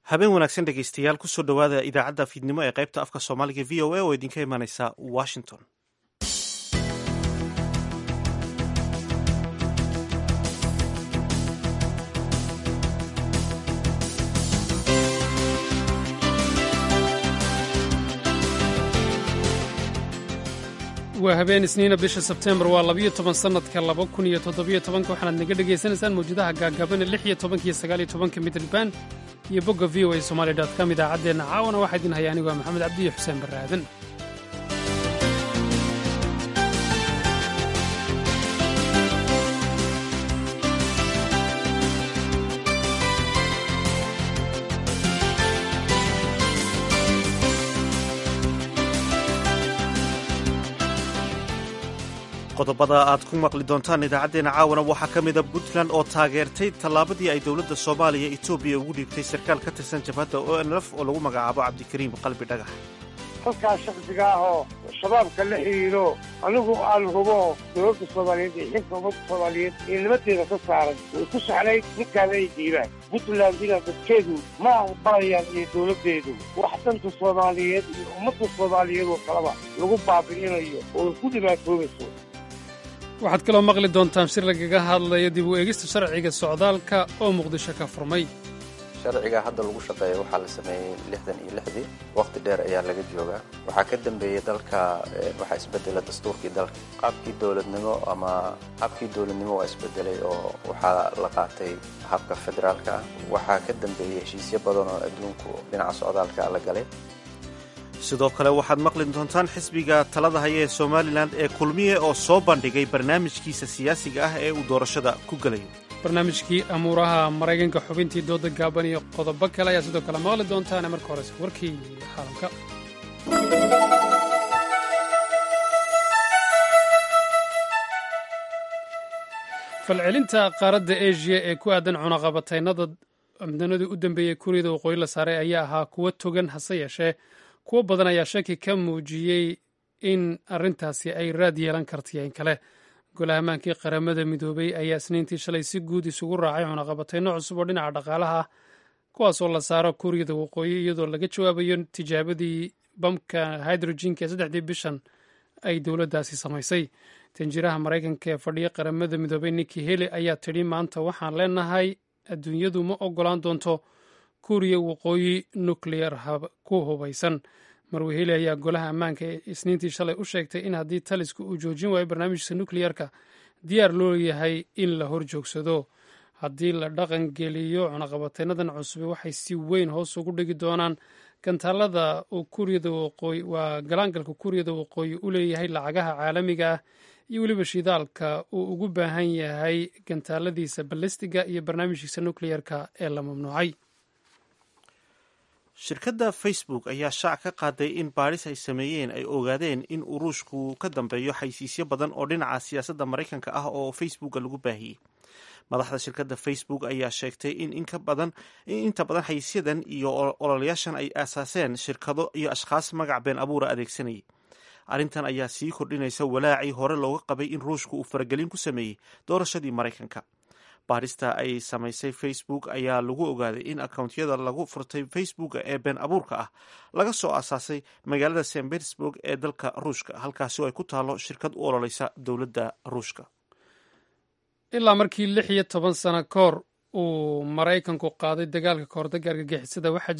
habeen wanaagsan dhegaystayaal kusoo dhowaada idaacadda fiidnimo ee qaybta afka soomaaliga v o a oo idinka imanaysa washington. waa habeen isniina bisha sebteembar waa 12 sannadka 2017 waxaanaad naga dhegaysanaysaan mawjadaha gaagabana 16 iyo 19 midlban iyo bogga v o a somali.com idaacaddeenna caawana waxaa idin haya anigu maxamed cabdi iyo xuseen barre aadan. qodobada aad ku maqli doontaan idaacaddeenna caawana waxaa ka mida puntland oo taageertay tallaabadii ay dowladda soomaaliya etoobiya ugu dhiibtay sarkaal ka tirsan jabhadda onlf oo lagu magacaabo cabdikariim qalbi dhagax. halkaas shaksiga ah oo shabaabka la xidhiidho anigu aan hubo dowladda soomaaliyeed iyo xilka ummadda soomaaliyeed ee nimadeeda ka saaran way ku saxnayd ninkaana ay dhiibaan. puntlandina dadkeedu ma aqbalayaan iyo dowladdeedu wax danta soomaaliyeed iyo ummadda soomaaliyeed oo kaleba lagu baabi'inayo oo ku dhibaatoobayso. waxaad kaloo maqli doontaan shir lagaga hadlayo dib u eegista sharciga socdaalka oo muqdisho ka furmay. sharciga hadda lagu shaqeeya waxaa la sameeyey 66 waqti dheer ayaa laga joogaa. waxaa ka dambeeyey dalka waxaa isbedela dastuurkii dalka, qaabkii dowladnimo waa isbedelay oo waxaa la qaatay habka federaalka ah. waxaa ka dambeeyey heshiisyo badan oo adduunku dhinaca socdaalka la galay. sidoo kale waxaad maqli doontaan xisbiga talada haya ee somalilan ee kulmiye oo soo bandhigay barnaamijkiisa siyaasiga ah ee uu doorashada ku gelayo. barnaamijkii amuuraha maraykanka xubintii dooda gaaban iyo qodobo kale ayaa sidoo kale maqli doontaane marka horese warkii caalamka. falcelinta qaaradda asia ee ku aadan cunaqabataynada amdanadii u dambeeyey kuuriyada waqooyi la saaray ayaa ahaa kuwo togan, hase yeeshee kuwo badan ayaa shaki ka muujiyey in arrintaasi ay raad yeelan kartiyo in kale. golaha amaankii qaramada midoobay ayaa isniintii shalay si guud isugu raacay cunaqabatayno cusub oo dhinaca dhaqaalaha ah kuwaasoo la saaro kuuriyada waqooyi iyadoo laga jawaabayo tijaabadii bamka hydrogenka ee 3 bishan ay dowladdaasi samaysay. tanjiraha maraykanka ee fadhiya qaramada midoobay nikki haley ayaa tidhi maanta waxaan leenahay adduunyadu ma ogolaan doonto kuuriya waqooyi nuclear ku hubaysan. marweheli ayaa golaha ammaanka ee isniintii shalay u sheegtay in haddii talisku uu joojin waayo barnaamijkiisa nuclearka diyaar loo yahay in la hor joogsado. haddii la dhaqan geliyo cunaqabataynadan cusub waxay si weyn hoos ugu dhigi doonaan gantaalada uu kuuriyada waqooyi waa galaangalka kuuriyada waqooyi u leeyahay lacagaha caalamiga ah iyo weliba shidaalka uu ugu baahan yahay gantaaladiisa balistiga iyo barnaamijkiisa nuclearka ee la mamnuucay. shirkadda facebook ayaa shaac ka qaaday in baadhis ay sameeyeen ay ogaadeen in uu ruushku ka dambeeyo xaysiisyo badan oo dhinaca siyaasadda maraykanka ah oo facebooka lagu baahiyey. madaxda shirkadda facebook ayaa sheegtay in inta badan xayisyadan iyo ololayaashan ay aasaaseen shirkado iyo ashkhaas magac been abuura adeegsanayay. arrintan ayaa sii kordhinaysa walaacii hore looga qabay in ruushku uu faragelin ku sameeyey doorashadii maraykanka. baadhista ay samaysay facebook ayaa lagu ogaaday in akawntiyada lagu furtay facebook ee been abuurka ah laga soo aasaasay magaalada st petersburg ee dalka ruushka, halkaasi oo ay ku taalo shirkad u ololeysa dowladda ruushka. ilaa markii 16 sano ka hor uu maraykanku qaaday dagaalka kahordagga argagixisada waxaa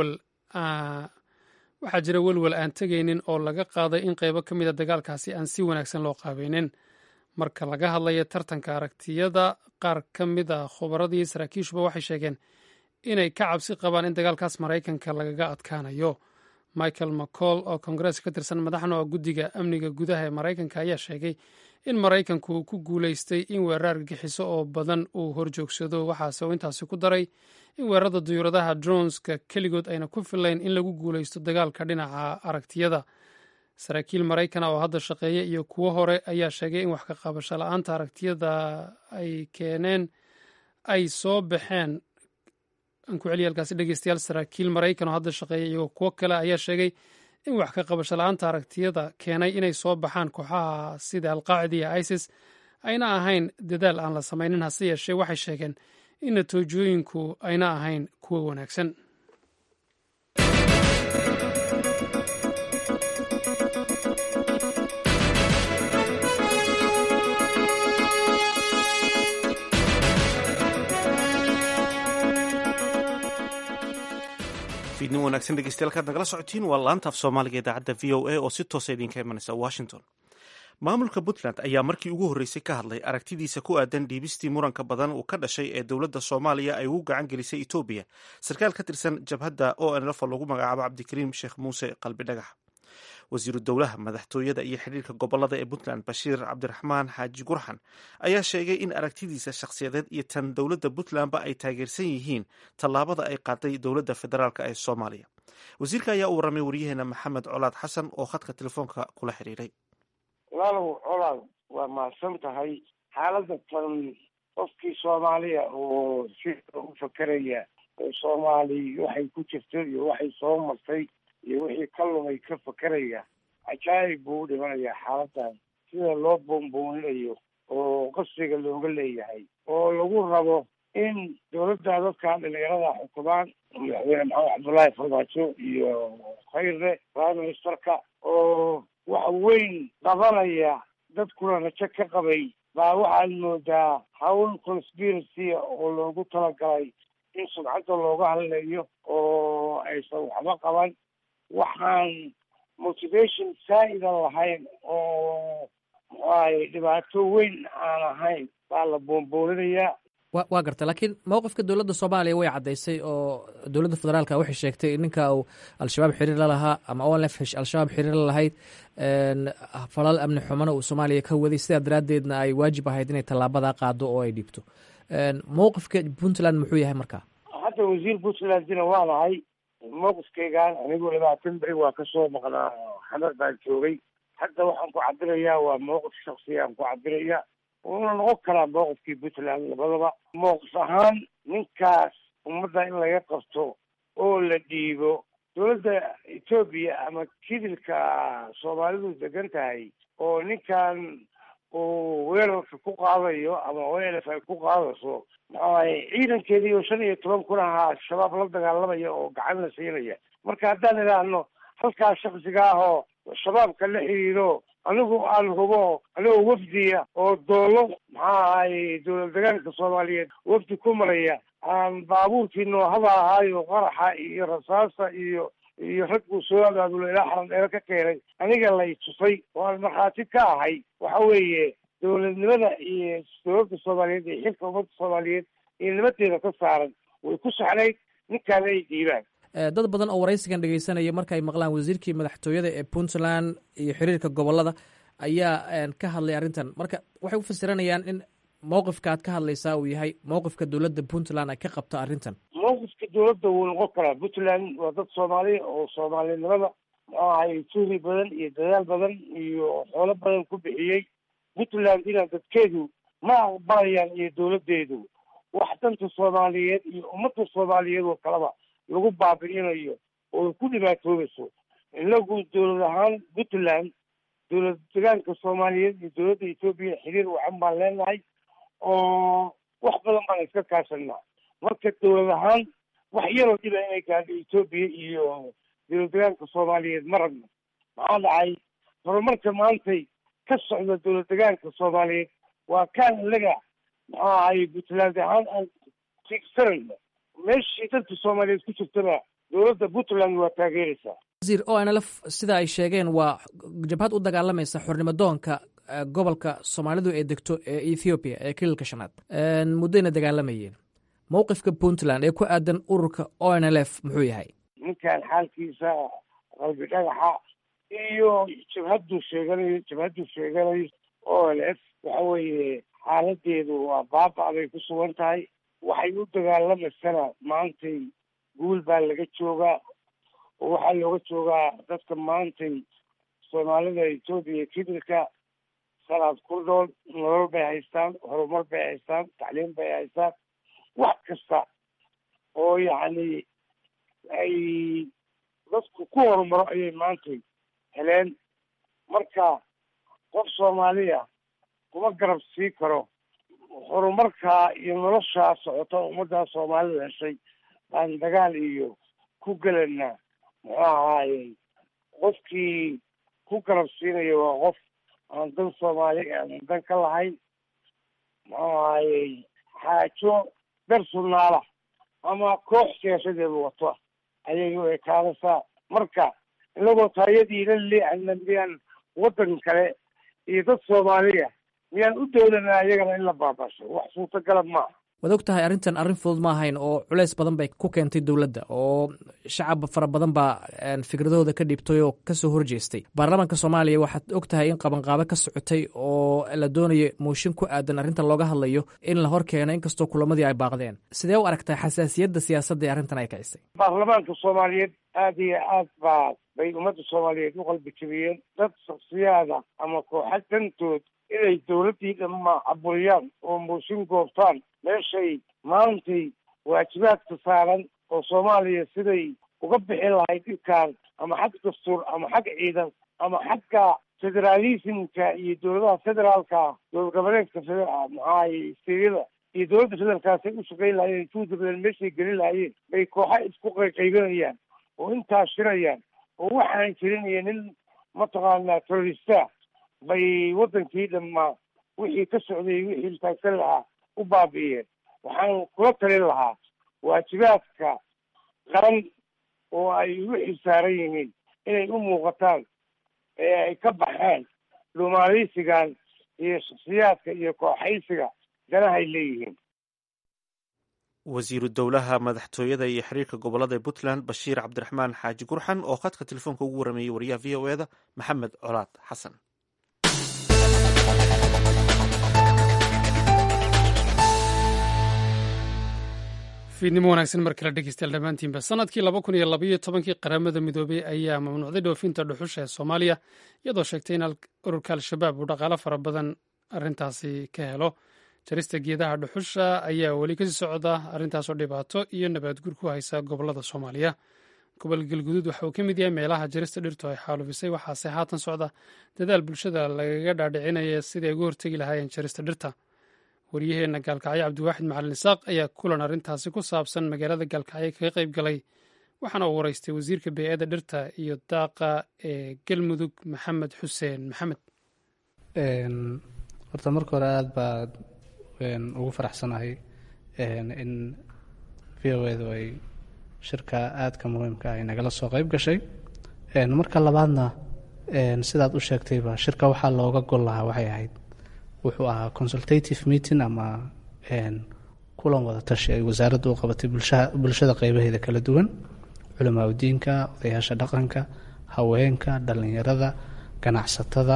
jira welwel aan tegaynin oo laga qaaday in qaybo ka mida dagaalkaasi aan si wanaagsan loo qaabaynin. marka laga hadlayo tartanka aragtiyada, qaar ka mid a khubaradii saraakiishuba waxay sheegeen inay ka cabsi qabaan in dagaalkaas maraykanka lagaga adkaanayo. michael mccall oo kongareeska ka tirsan madaxna oo guddiga amniga gudaha ee maraykanka ayaa sheegay in maraykanku uu ku guulaystay in weerar argagixiso oo badan uu horjoogsado. waxaase uu intaasi ku daray in weerarada duyuuradaha droneska keligood ayna ku filayn in lagu guulaysto dagaalka dhinaca aragtiyada. saraakiil maraykan oo hadda shaqeeya iyo kuwo hore ayaa sheegay in wax ka qabasho la-aanta aragtiyada ay keeneen ay soo baxeen. aan ku celiya halkaasi dhegeystayaal, saraakiil maraykan oo hadda shaqeeya iyo kuwo kale ayaa sheegay in wax ka qabasho la-aanta aragtiyada keenay inay soo baxaan kooxaha sida alqaacida iyo isis ayna ahayn dadaal aan la samaynin. hase yeeshee waxay sheegeen in natiijooyinku ayna ahayn kuwo wanaagsan. fiidnin wanaagsan dhegeystayaal kaad nagala socotiin waa laanta af soomaaliga idaacadda v o a oo si toosa idinka imanaysa washington. maamulka puntland ayaa markii ugu horreysay ka hadlay aragtidiisa ku aadan dhiibistii muranka badan uu ka dhashay ee dowladda soomaaliya ay ugu gacan gelisay etoobiya sarkaal ka tirsan jabhadda onlf oo lagu magacaabo cabdikariim sheekh muuse qalbi dhagax. wasiiru dowlaha madaxtooyada iyo xidhiirka gobolada ee puntland bashiir cabdiraxmaan xaaji gurxan ayaa sheegay in aragtidiisa shakhsiyadeed iyo tan dowladda puntlandba ay taageersan yihiin tallaabada ay qaaday dowladda federaalk ee soomaaliya. wasiirka ayaa u warramay waryaheena maxamed colaad xasan oo khadka telefoonka kula xiriiray. walaalow colaad waa mahadsan tahay. xaaladda tan qofkii soomaaliya oo sida u fakeraya soomaali waxay ku jirto iyo waxay soo martay iyo wixii ka lumay ka fakeraya cajaayib buu u dhimanayaa xaaladan sida loo boonbooninayo oo qasriga looga leeyahay oo lagu rabo in dowladda dadka dhalinyarada xukumaan madaxweyne maxamed cabdullaahi farmaajo iyo khayre prime ministerka oo wax weyn qabanaya dadkuna rajo ka qabay baa waxaad moodaa hawl conspiracy oo loogu talagalay in sumcadda looga hadlayo oo aysan waxba qaban waxaan motivation saa'ida lahayn oo muxuahay dhibaato weyn aan ahayn baa la boonbooninayaa. waa garta laakiin mowqifka dowladda soomaaliya way caddaysay oo dowladda federaalka waxay sheegtay ninka uu al-shabaab xiriir la lahaa ama onlf al-shabaab xiriir la lahayd falal amni xumana uu soomaaliya ka waday sidaa daraaddeedna ay waajib ahayd inay tallaabada qaado oo ay dhiibto. mowqifka puntland muxuu yahay marka? hadda wasiir puntlandina waa lahay mowqifkaygaan anigu 20 beri waa kasoo maqnaa xamar baan joogay. hadda waxaan ku cabirayaa waa mowqif shaksiya aan ku cabiraya wuuna noqon karaa mowqifkii puntland labadaba. mowqif ahaan ninkaas ummadda in laga qabto oo la dhiibo dowladda etoobiya ama kidilka soomaalidu degan tahay oo ninkan uu weerarka ku qaadayo ama onlf ay ku qaadayso maxaay ciidankeedii oo 15 kun ahaa al-shabaab la dagaalamaya oo gacan la siinaya. marka haddaan idhaahno halkaa shaksiga ah oo shabaabka la xiriiro anigu aan hubo anigoo wafdiya oo doolo maxaa ahay dowlad degaanka soomaaliyeed wafdi ku maraya aan baabuurkii noohada ahaayo qaraxa iyo rasaasa iyo rag uu soo abaabulo ilaa xaran dheero ka keenay aniga lay tusay oo aan markhaati ka ahay. waxa weeye dowladnimada iyo dowladda soomaaliyeed iyo xilka ummadda soomaaliyeed iyo nimadeeda ka saaran way ku saxnayd ninkaana ay dhiibaan. dad badan oo waraysigan dhegeysanaya marka ay maqlaan wasiirkii madaxtooyada ee puntland iyo xiriirka gobolada ayaa ka hadlay arrintan. marka waxay u fasiranayaan in mowqifka aad ka hadlaysaa uu yahay mowqifka dowladda puntland ay ka qabto arrintan. mowqifka dowladda wuu noqon karaa. puntland waa dad soomaaliya oo soomaalinimada maxaahay tuuri badan iyo dadaal badan iyo xoolo badan ku bixiyey. puntland inaa dadkeedu ma aqbalayaan iyo dowladdeedu wax danta soomaaliyeed iyo ummadda soomaaliyeed oo kaleba lagu baabi'inayo oo ku dhibaatoobayso. inagu dowlad ahaan puntland dowlad degaanka soomaaliyeed iyo dowladda etoobiya xiriir wacan baan leenahay oo wax badan baan iska kaashanaa. marka dowlad ahaan wax yaroo dhiba inay gaadho etoobiya iyo dowlad degaanka soomaaliyeed ma rabno. maxaa dhacay horumarka maantay ka socda dowlad degaanka soomaaliyeed waa kaan ilaga maxaa ahay puntland ahaan aan tiigsanayno. meeshii dadka soomaaliyeed ku jirtaba dowladda puntland waa taageeraysaa. wasiir onlf sida ay sheegeen waa jabhad u dagaalamaysa xornimadoonka gobolka soomaalidu ee degto ee ethoobiya ee kililka shanaad muddayna dagaalamayeen. mowqifka puntland ee ku aadan ururka onlf muxuu yahay? ninkan xaalkiisa qalbi dhagaxa iyo jabhaddu sheeganayo onlf waxa weeye xaaladeedu waa baaba bay ku sugan tahay. waxay u dagaalamaysana maantay guul baa laga joogaa oo waxaa looga joogaa dadka maantay soomaalida etoobiya kidilka sanaad ku nool nolol bay haystaan, horumar bay haystaan, tacliim bay haystaan, wax kasta oo yacni ay dadku ku horumaro ayay maantay heleen. marka qof soomaaliya kuma garab sii karo horumarkaa iyo noloshaa socota ummaddaa soomaalida heshay baan dagaal iyo ku gelanaa. muxuu ahaayey qofkii ku garab siinaya waa qof aan dan soomaali aan dan ka lahayn. muxuu ahaayey xaajo dar sunnaala ama koox siyaasadeedu wato ayay u ekaanaysaa. marka inagoo taayadiina leexana miyaan waddan kale iyo dad soomaaliya miyaan u doodanaa iyagana in la baabasho? wax suurtagala maaha. waad og tahay arrintan arrin fudud ma ahayn oo culays badan bay ku keentay dowladda oo shacab fara badan baa fikradahooda ka dhibtay oo kasoo horjeestay. baarlamaanka soomaaliya waxaad og tahay in qabanqaabo ka socotay oo la doonayo mooshin ku aadan arrintan looga hadlayo in la hor keeno inkastoo kulamadii ay baaqdeen. sidee u aragtaa xasaasiyadda siyaasadda ee arrintan ay kicisay? baarlamaanka soomaaliyeed aada iyo aad bay ummadda soomaaliyeed u qalbi jabiyeen. dad shaksiyaada ama kooxad dantood inay dawladdii dhamma caburiyaan oo mooshin goobtaan meeshay maantay waajibaadka saaran oo soomaaliya siday uga bixi lahayd dhibkaan ama xag dastuur ama xag ciidan ama xagga federaalismka iyo dowladaha federaalka dowlad goboleedka maxaaye steeryada iyo dowladda federaalkaasay u shaqayn lahaayeen juhdi badan meeshay gelin lahaayeen bay kooxa isku qayqaybinayaan oo intaa shirayaan oo waxaan jirin iyo nin mataqaanaa terrorista bay waddankii dhammaa wixii ka socday wixii taagsan lahaa u baabi'iyeen. waxaan kula talin lahaa waajibaadka qaran oo ay u xilsaaran yihiin inay u muuqataan ee ay ka baxaan dhuumaaleysigan iyo shaksiyaadka iyo kooxaysiga danahay leeyihiin. wasiiru dowlaha madaxtooyada iyo xiriirka gobolada ee puntland bashiir cabdiraxmaan xaaji gurxan oo khadka telefoonka ugu warameeyey wariyaha v o eda maxamed colaad xasan. fiidnimo wanaagsan mar kale dhegeystayaal dhammaantiinba. sanadkii 2012 qaramada midoobey ayaa mamnuucday dhoofinta dhuxusha ee soomaaliya iyadoo sheegtay in ururka al-shabaab uu dhaqaalo fara badan arrintaasi ka helo. jarista geedaha dhuxusha ayaa weli kasii socda, arrintaasoo dhibaato iyo nabaadguur ku haysa gobolada soomaaliya. gobol galguduud waxa uu ka mid yahay meelaha jarista dhirtu ay xaalufisay, waxaase haatan socda dadaal bulshada lagaga dhaadhicinaya sidii ay uga hortegi lahaayeen jarista dhirta. waryaheena gaalkacyo cabdiwaaxid macalin isaaq ayaa kulan arrintaasi ku saabsan magaalada gaalkacyo kaga qayb galay, waxaana uu waraystay wasiirka bey'adda dhirta iyo daaqa ee galmudug maxamed xuseen maxamed. horta marka hore aada baad ugu faraxsanahay in v o edu ay shirka aadka muhiimka ay nagala soo qayb gashay. marka labaadna sidaad u sheegtayba shirka waxaa looga gol lahaa waxay ahayd wuxuu ahaa consultative meeting ama kulan wada tashi ay wasaaraddu u qabatay bulshada qeybaheeda kala duwan, culamaa udiinka, odayaasha dhaqanka, haweenka, dhalinyarada, ganacsatada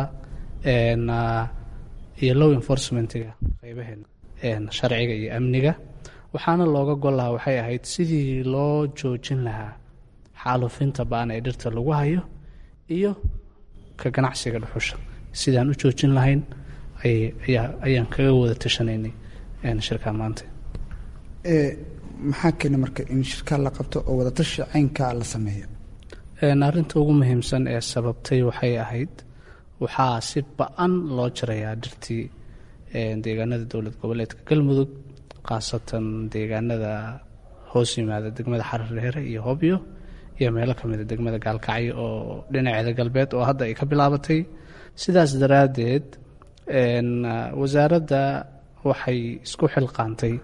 iyo law enforcementiga qeybaheeda sharciga iyo amniga. waxaana looga gol lahaa waxay ahayd sidii loo joojin lahaa xaalufinta ba'an ee dhirta lagu hayo iyo ka ganacsiga dhuxusha sidaan u joojin lahayn ayaan kaga wada tashanaynay shirka maanta. maxaa keena marka in shirka la qabto oo wadatashi caynkaa la sameeyo? arrinta ugu muhiimsan ee sababtay waxay ahayd waxaa si ba-an loo jarayaa dhirtii deegaanada dowlad goboleedka galmudug, khaasatan deegaanada hoos yimaada degmada xarardheere iyo hobyo iyo meelo kamida degmada gaalkacyo oo dhinaceeda galbeed oo hadda ay ka bilaabatay. sidaas daraaddeed wasaaradda waxay isku xilqaantay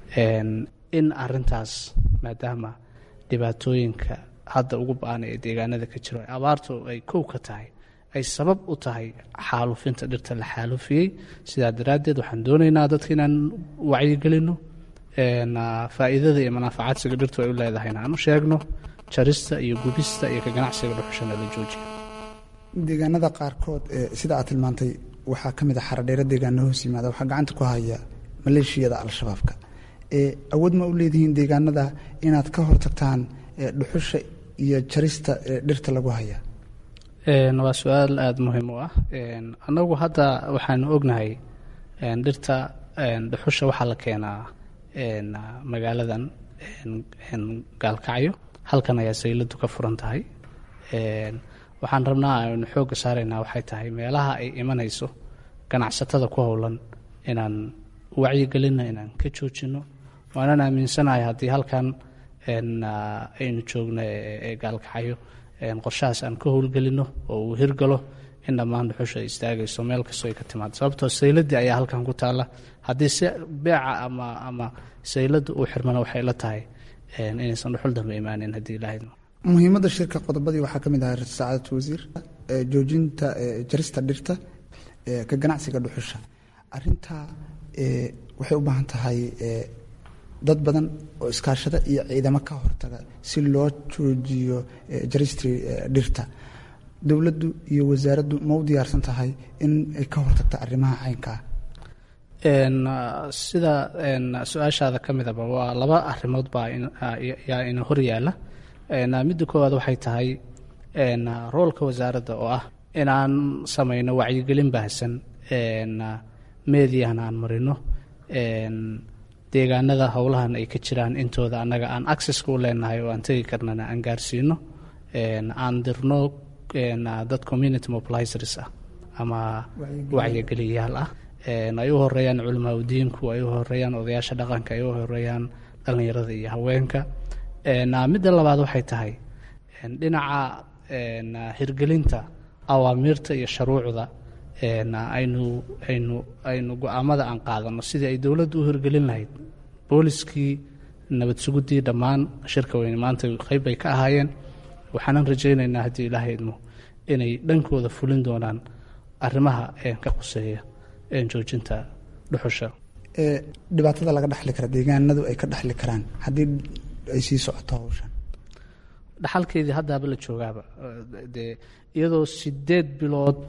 in arintaas maadaama dhibaatooyinka hadda ugu ba-an ee deegaanada ka jiro abaartu ay kow ka tahay, ay sabab u tahay xaalufinta dhirta la xaalufiyey. sidaa daraaddeed waxaan doonaynaa dadka inaan wacyigelino faa'iidada iyo manaafacaadsiga dhirtu ay u leedahayna aan u sheegno, jarista iyo gubista iyo ka ganacsiga dhuxushana la joojiyo. deegaanada qaarkood sida aad tilmaantay waxaa ka mid a xaradheere deegaano hoos yimaada waxaa gacanta ku haya maleeshiyada al-shabaabka. awood ma u leedihiin deegaanada inaad ka hortagtaan dhuxusha iyo jarista dhirta lagu haya? waa su-aal aada muhiim u ah. annagu hadda waxaanu ognahay dhirta dhuxusha waxaa la keenaa magaaladan gaalkacyo, halkan ayaa sayladu ka furan tahay. waxaan rabnaa aynu xoogga saaraynaa waxay tahay meelaha ay imanayso ganacsatada ku howlan inaan wacyigelinno, inaan ka joojino. waanaan aaminsanahay haddii halkan aynu joogno ee gaalkacyo qorshahaas aan ka howlgelino oo uu hirgalo in dhammaan dhuxusha ay istaagayso meel kastoo ay ka timaado, sababtoo sayladii ayaa halkan ku taalla. haddii si beeca ama saylada uu xirmana waxay la tahay inaysan dhuxul dambe imaanin haddii ilaahay. muhiimadda shirka qodobadii waxaa ka mid ahaa saacadatu wasiir joojinta jarista dhirta ka ganacsiga dhuxusha. arintaa waxay u baahan tahay dad badan oo iskaashada iyo ciidamo ka hortaga si loo joojiyo jaristii dhirta. dowladdu iyo wasaaraddu ma u diyaarsan tahay in ay ka hortagta arrimaha caynkaa? sida su-aashaada ka midaba waa laba arrimood baa yaa ina hor yaalla. midda koowaad waxay tahay roolka wasaaradda oo ah inaan samayno wacyigelin baahsan, meediyahan aan marino, deegaanada howlahan ay ka jiraan intooda annaga aan accesska u leenahay oo aan tegi karnana aan gaarsiino, aan dirno dad community mobilizers ah ama wacyigeliyayaal ah. ay u horeeyaan culamaa udiinku, ay u horeeyaan odayaasha dhaqanka, ay u horeeyaan dhallinyarada iyo haweenka. midda labaad waxay tahay dhinaca hirgelinta awaamiirta iyo shuruucda aynu go-aamada aan qaadano sidii ay dowladdu u hirgelin lahayd. booliskii, nabad sugudii, dhammaan shirka weyne maanta qayb bay ka ahaayeen. waxaanan rajaynaynaa haddii ilaahay idmo inay dhankooda fulin doonaan arrimaha ka quseeya joojinta dhuxusha. dhibaatada laga dhexli kara deegaanadu ay ka dhexli karaan haddii ay sii socoto hawshan? dhaxalkeedii haddaaba la joogaaba dee iyadoo 8 bilood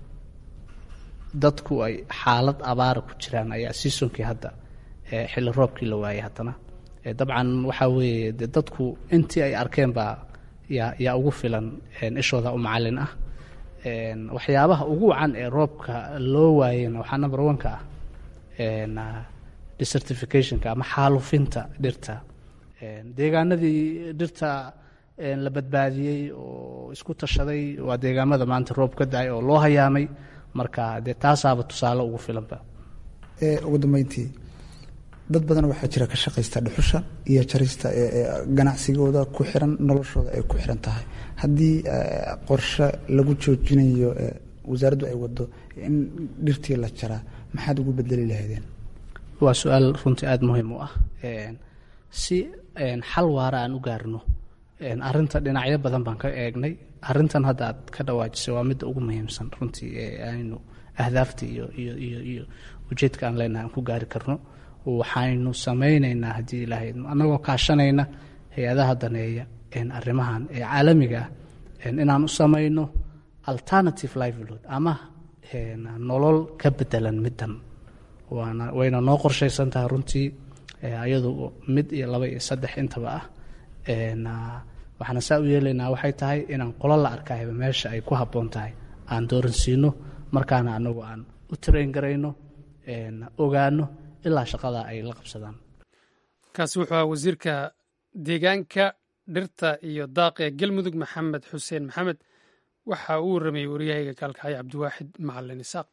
dadku ay xaalad abaara ku jiraan ayaa seasonkii hadda xilli roobkii la waayay. haddana dabcan waxaa weeye de dadku intii ay arkeen baa yaa ugu filan ishooda u macallin ah. waxyaabaha ugu wacan ee roobka loo waayena waxaa number 1 ka ah desertificationka ama xaalufinta dhirta. deegaanadii dhirta la badbaadiyey oo isku tashaday waa deegaamada maanta roob ka da-ay oo loo hayaamay. marka dee taasaaba tusaale ugu filanba. ugu dambeyntii dad badan waxaa jira ka shaqaysta dhuxusha iyo jarista ganacsigooda ku xiran, noloshooda ay ku xiran tahay. haddii qorshe lagu joojinayo wasaaraddu ay wado in dhirtii la jaraa, maxaad ugu bedeli lahaydeen? waa su-aal runtii aada muhiim u ah. si xal waara aan u gaarno arinta dhinacyo badan baan ka eegnay. arintan hadda aad ka dhawaajisay waa midda ugu muhiimsan runtii aynu ahdaafta iyo ujeedka aan leenahay aan ku gaari karno. waxaynu samaynaynaa haddii ilaahay annagoo kaashanayna hay-adaha daneeya arrimahan caalamiga ah inaan u samayno alternative livelihood ama nolol ka bedelan middan. wayna noo qorshaysan tahay runtii ayadu 1 iyo 2 iyo 3 intaba ah. waxaana saa u yeelaynaa waxay tahay inaan qolo la arkayba meesha ay ku habboon tahay aan dooransiino, markaana anagu aan u train garayno, ogaano ilaa shaqada ay la qabsadaan. kaasi wuxuu ahaa wasiirka deegaanka, dhirta iyo daaqa ee galmudug maxamed xuseen maxamed. waxa uu warramayey waryahayga kaalkacyo cabdiwaaxid macalin isaaq.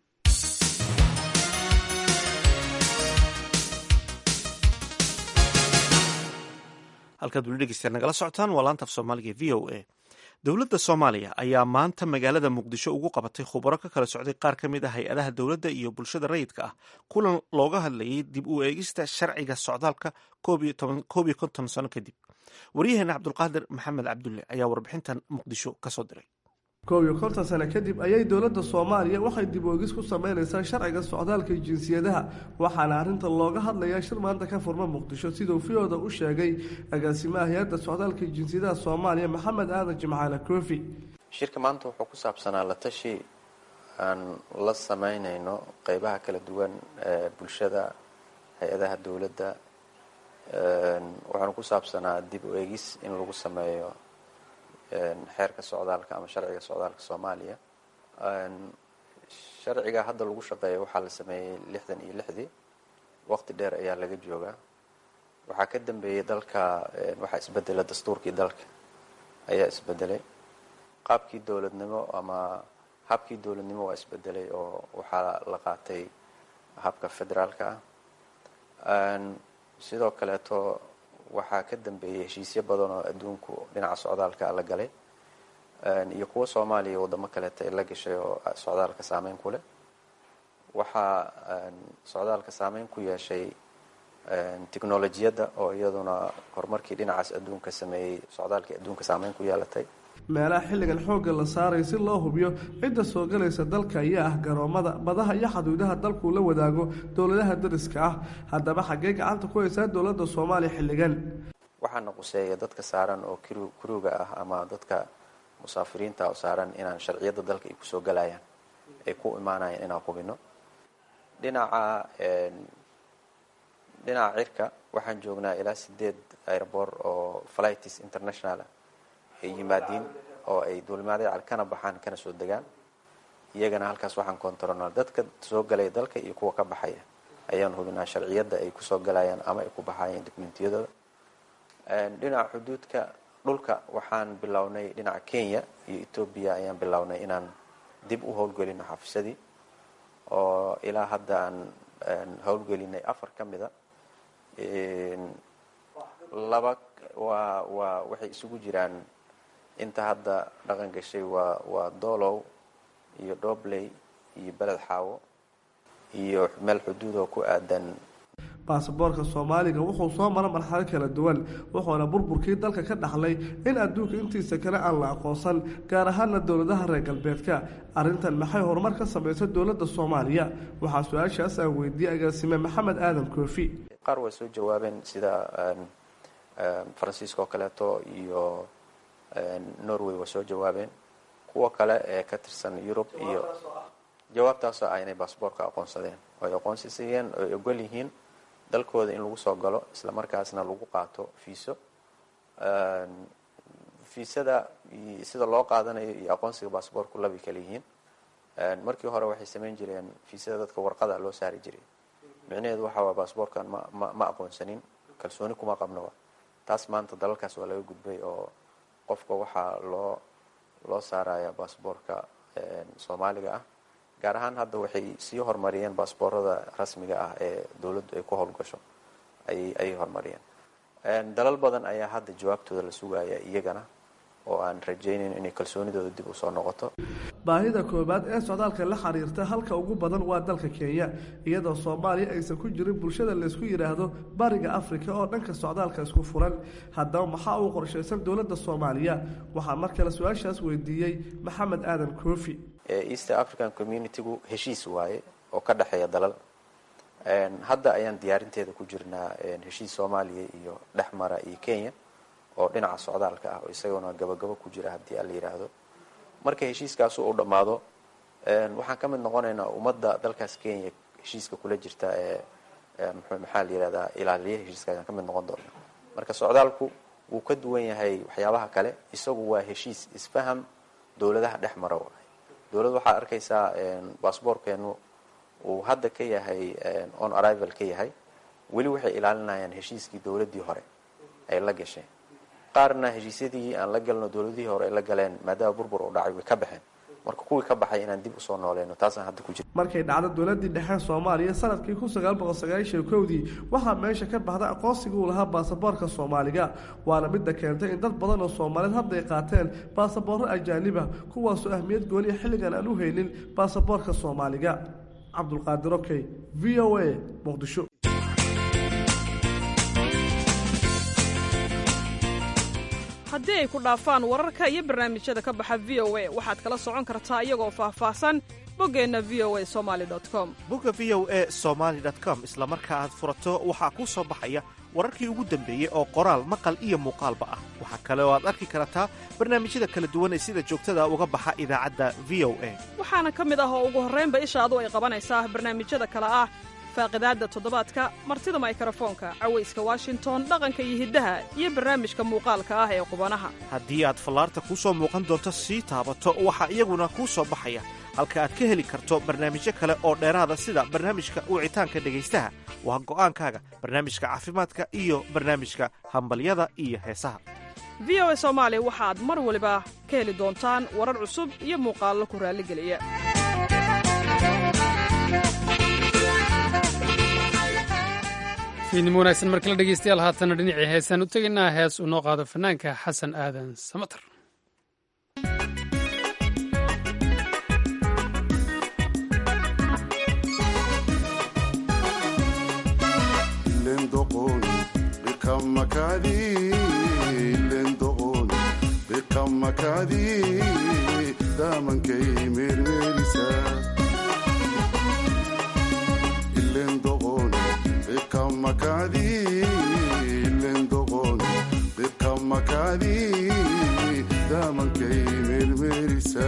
halkaad weli dhegeystayaal nagala socotaan waa laanta af soomaaliga e v o a. dowladda soomaaliya ayaa maanta magaalada muqdisho ugu qabatay khubaro ka kala socday qaar ka mid ah hay-adaha dowladda iyo bulshada rayidka ah kulan looga hadlayay dib u eegista sharciga socdaalka 50 sano kadib. waryaheena cabdulqaadir maxamed cabdulle ayaa warbixintan muqdisho ka soo diray. 50 sano kadib ayay dowladda Soomaaliya waxay dib u eegis ku sameynaysaa sharciga socdaalka jinsiyadaha, waxaana arrinta looga hadlayaa shir maanta ka furma Muqdisho sidoo fiyoda u sheegay agaasimaha hay'adda socdaalka jinsiyadaha Soomaaliya Maxamed Aadan Jimcaale Koofi. shirka maanta wuxuu ku saabsanaa la tashi aan la sameynayno qaybaha kala duwan ee bulshada, hay'adaha dowladda, waxaan ku saabsanaa dib u eegis in lagu sameeyo xeerka socdaalka ama sharciga socdaalka Soomaaliya. sharciga hadda lagu shaqeeyo waxaa la sameeyay 66 waqti dheer ayaa laga joogaa. waxaa ka dambeeyay dalka waxa isbedelay dastuurkii dalka ayaa isbedelay, qaabkii dowladnimo ama habkii dowladnimo waa isbedelay oo waxaa la qaatay habka federaalka ah. sidoo kaleeto waxaa ka dambeeyay heshiisyo badan oo adduunku dhinaca socdaalka la galay iyo kuwa Soomaaliya wadamo kale ay la gashay oo socdaalka saameyn ku leh. waxaa socdaalka saameyn ku yeeshay teknolojiyadda oo iyaduna horumarkii dhinacaas adduunka sameeyey socdaalkii adduunka saameyn ku yeelatay. meelaha xilligan xoogga la saaray si loo hubiyo cidda soo galaysa dalka ayaa ah garoomada badaha iyo xaduudaha dalkuu la wadaago dowladaha dariska ah. haddaba xaggee gacanta ku haysaa dowladda soomaaliya xilligan? waxaana quseeya dadka saaran oo kuruga ah ama dadka musaafiriinta oo saaran inaan sharciyadda dalka ay kusoo galayaan ay ku imaanayaan inaan hubino. dhinaca cirka waxaan joognaa ilaa 8 airport oo flights international ay yimaadiin oo ay duulimaadyo kana baxaan kana soo degaan. iyagana halkaas waxaan kontrolnaa dadka soo galay dalka iyo kuwa ka baxaya ayaan hubinaa sharciyadda ay kusoo galayaan ama ay ku baxayaan dokumentiyadooda. dhinaca xuduudka dhulka waxaan bilownay dhinaca Kenya iyo Ethiopia ayaan bilownay inaan dib u howlgelino xafiisadii oo ilaa hadda aan howlgelinay 4 ka mida. laba waxay isugu jiraan inta hadda dhaqan gashay waa Doolow iyo Dobley iyo Beled Xaawo iyo meel xuduud oo ku aadan. baasaboorka Soomaaliga wuxuu soo maray marxalado kala duwan wuxuuna burburkii dalka ka dhaxlay in adduunka intiisa kale aan la aqoonsan gaar ahaan dowladaha reer galbeedka. arrintan maxay horumar ka sameysay dowladda Soomaaliya? waxaa su'aashaas aan weydiiyay agaasime Maxamed Aadan Koofi. qaar way soo jawaabeen sida Francisco kaleeto iyo Norway way soo jawaabeen. kuwa kale ee ka tirsan Europe iyo jawaabtaas oo aynay baasaboorka aqoonsadeen oo ay aqoonsiiyeen oo ay ogol yihiin dalkooda in lagu soo galo isla markaasna lagu qaato fiiso. fiisada sida loo qaadanayo iyo aqoonsiga baasaboorku laba kala yihiin. markii hore waxay sameyn jireen fiisada dadka warqada loo saari jiray. micnaheedu waxa waa baasaboorkan ma aqoonsanin kalsooni kuma qabno. taas maanta dalalkaas waa laga gudbay oo qofka waxa loo saaraya baasaboorka Soomaaliga ah. gaar ahaan hadda waxay sii horumariyeen baasaboorada rasmiga ah ee dawladdu ay ku howlgasho ay horumariyeen. dalal badan ayaa hadda jawaabtooda la sugaya iyagana oo aan rajaynayn inay kalsoonidooda dib u soo noqoto. baahida koobaad ee socdaalka la xiriirta halka ugu badan waa dalka Kenya iyadoo Soomaaliya aysan ku jirin bulshada la isku yiraahdo bariga Afrika oo dhanka socdaalka isku furan. haddaba maxaa uu qorsheysan dowladda Soomaaliya? waxaa markale su'aashaas weydiiyay Maxamed Aadan Koofi. East African Community-gu heshiis waaye oo ka dhaxeeya dalal. hadda ayaan diyaarinteeda ku jirnaa heshiis Soomaaliya iyo dhexmara iyo Kenya oo dhinaca socdaalka ah oo isaguna gabagabo ku jira haddii la yiraahdo. marka heshiiskaas uu dhamaado waxaan ka mid noqonaynaa ummadda dalkaas Kenya heshiiska kula jirta maxaa la yiraahdaa ilaaliyaha heshiiska ka mid noqon doona. marka socdaalku wuu ka duwan yahay waxyaabaha kale. isagu waa heshiis isfaham dawladaha dhexmara. dawladdu waxaa arkaysaa baasaboorkeenu uu hadda ka yahay on arrival ka yahay weli waxay ilaalinayaan heshiiskii dawladdii hore ay la gasheen. qaarna heshiisyadii aan la galno dawladihii hore ay la galeen maadaama burbur u dhacay way ka baxeen. marka kuwii ka baxay inaan dib u soo nooleeno taasaan hadda ku jira. markay dhacdo dowladii dhexe Soomaaliya sanadkii 1991 waxaa meesha ka baxday aqoonsiga uu lahaa baasaboorka Soomaaliga. waana mid keentay in dad badan oo Soomaaliyeed hadda ay qaateen baasaboorro ajaanib ah kuwaas oo ahmiyad gooni xilligan aan u haynin baasaboorka Soomaaliga. Cabdulqaadir Okay, VOA, Muqdisho. haddii ay ku dhaafaan wararka iyo barnaamijyada ka baxa VOA waxaad kala socon kartaa iyagoo faahfaahsan boggeenna voasomali.com. bogga voasomali.com isla marka aad furato waxaa kuu soo baxaya wararkii ugu dambeeyey oo qoraal maqal iyo muuqaalba ah. waxaa kale oo aad arki kartaa barnaamijyada kala duwan ee sida joogtada uga baxa idaacadda VOA. waxaana ka mid ah oo ugu horraynba ishaadu ay qabanaysaa barnaamijyada kale ah faaqidaadda toddobaadka, martida mikrofoonka, cawayska Washington, dhaqanka iyo hiddaha, iyo barnaamijka muuqaalka ah ee qubanaha. haddii aad fallaarta kuu soo muuqan doonto sii taabato waxaa iyaguna kuu soo baxaya halka aad ka heli karto barnaamijyo kale oo dheeraada sida barnaamijka wicitaanka dhegaystaha. waa go'aankaaga barnaamijka caafimaadka iyo barnaamijka hambalyada iyo heesaha. VOA Soomaali waxaad mar waliba ka heli doontaan warar cusub iyo muuqaallo ku raalligeliya. fiidnimo wanaagsan markala dhegeystayaal haatana dhinacii heesaan u tegaynaa hees uu noo qaado fanaanka xasan aadan samatar. lendoqoni bikamakadi lendoqoni bikamakadi damankay mermerisa lendoqoni bikamakadi lendoqoni bikamakadi damankay mermerisa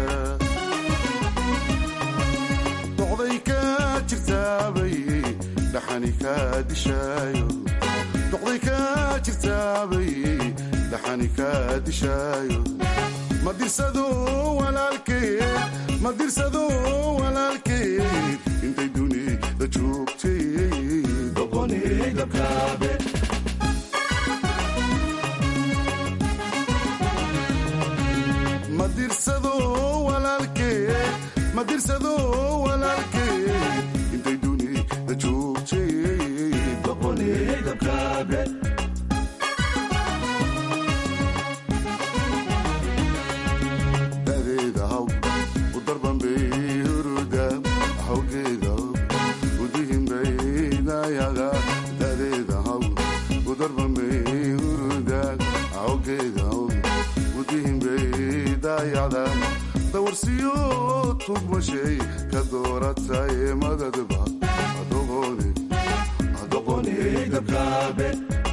doqday ka jirtaabay dhaxani ka dishaayo doqday ka jirtaabay dhaxani ka dishaayo madirsado walaalkeed intay dunida joogtay doqonayda kaabe madirsado walaalkeed intay dunida joogtay doqonayda kaabe dadeeda haw u darban bay huruda hawgeeda udihin bay dayaga dadeeda haw u darban bay huruda hawgeeda udihin bay dayada dawarsiyo tugmashay ka dooratay madadba adoqonayda kaabe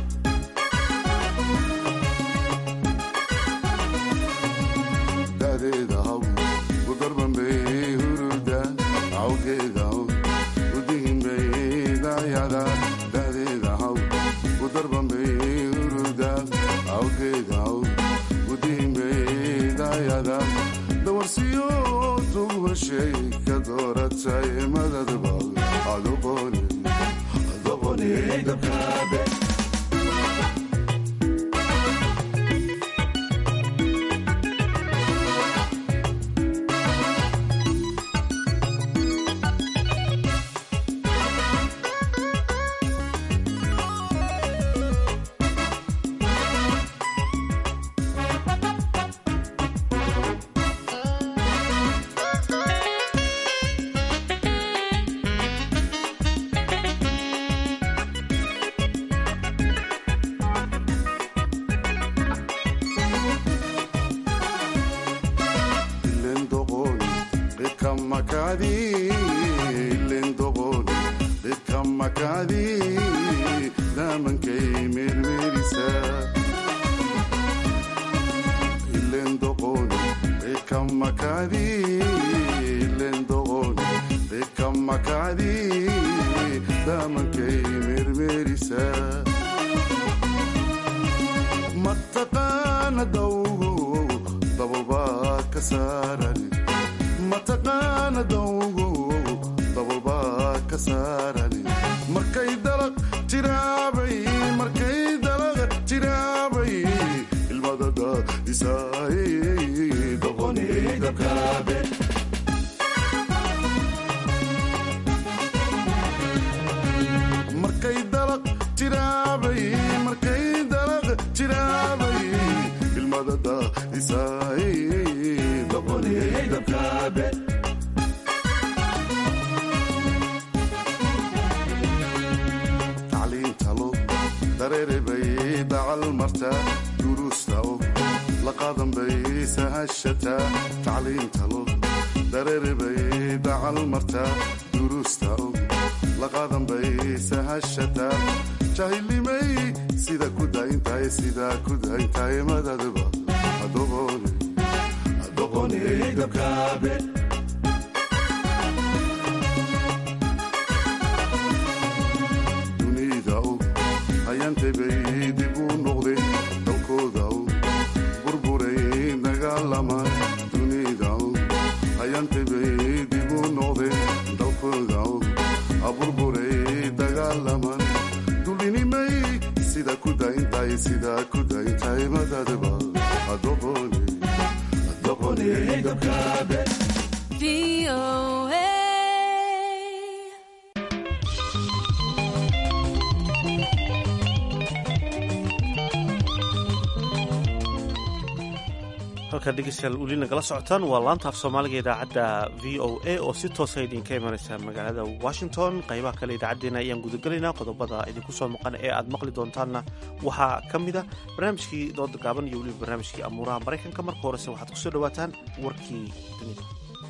dadeeda haw u darban bay huruda hawgeeda udihin bay dayada dadeeda haw u darban bay huruda hawgeeda udihin bay dayada dawarsiyo tugmashay ka dooratay madadba adoqonayda kaabe halkaad dhegeystayaal weli nagala socotaan waa laanta af soomaaliga idaacadda v o a oo si toosa idinka imanaysa magaalada washington qaybaha kale idaacaddeena ayaan gudagelaynaa qodobada idinku soo maqan ee aad maqli doontaanna waxaa ka mid a barnaamijkii dooda gaaban iyo weliba barnaamijkii amuuraha maraykanka marka horese waxaad ku soo dhowaataan warkii dunida.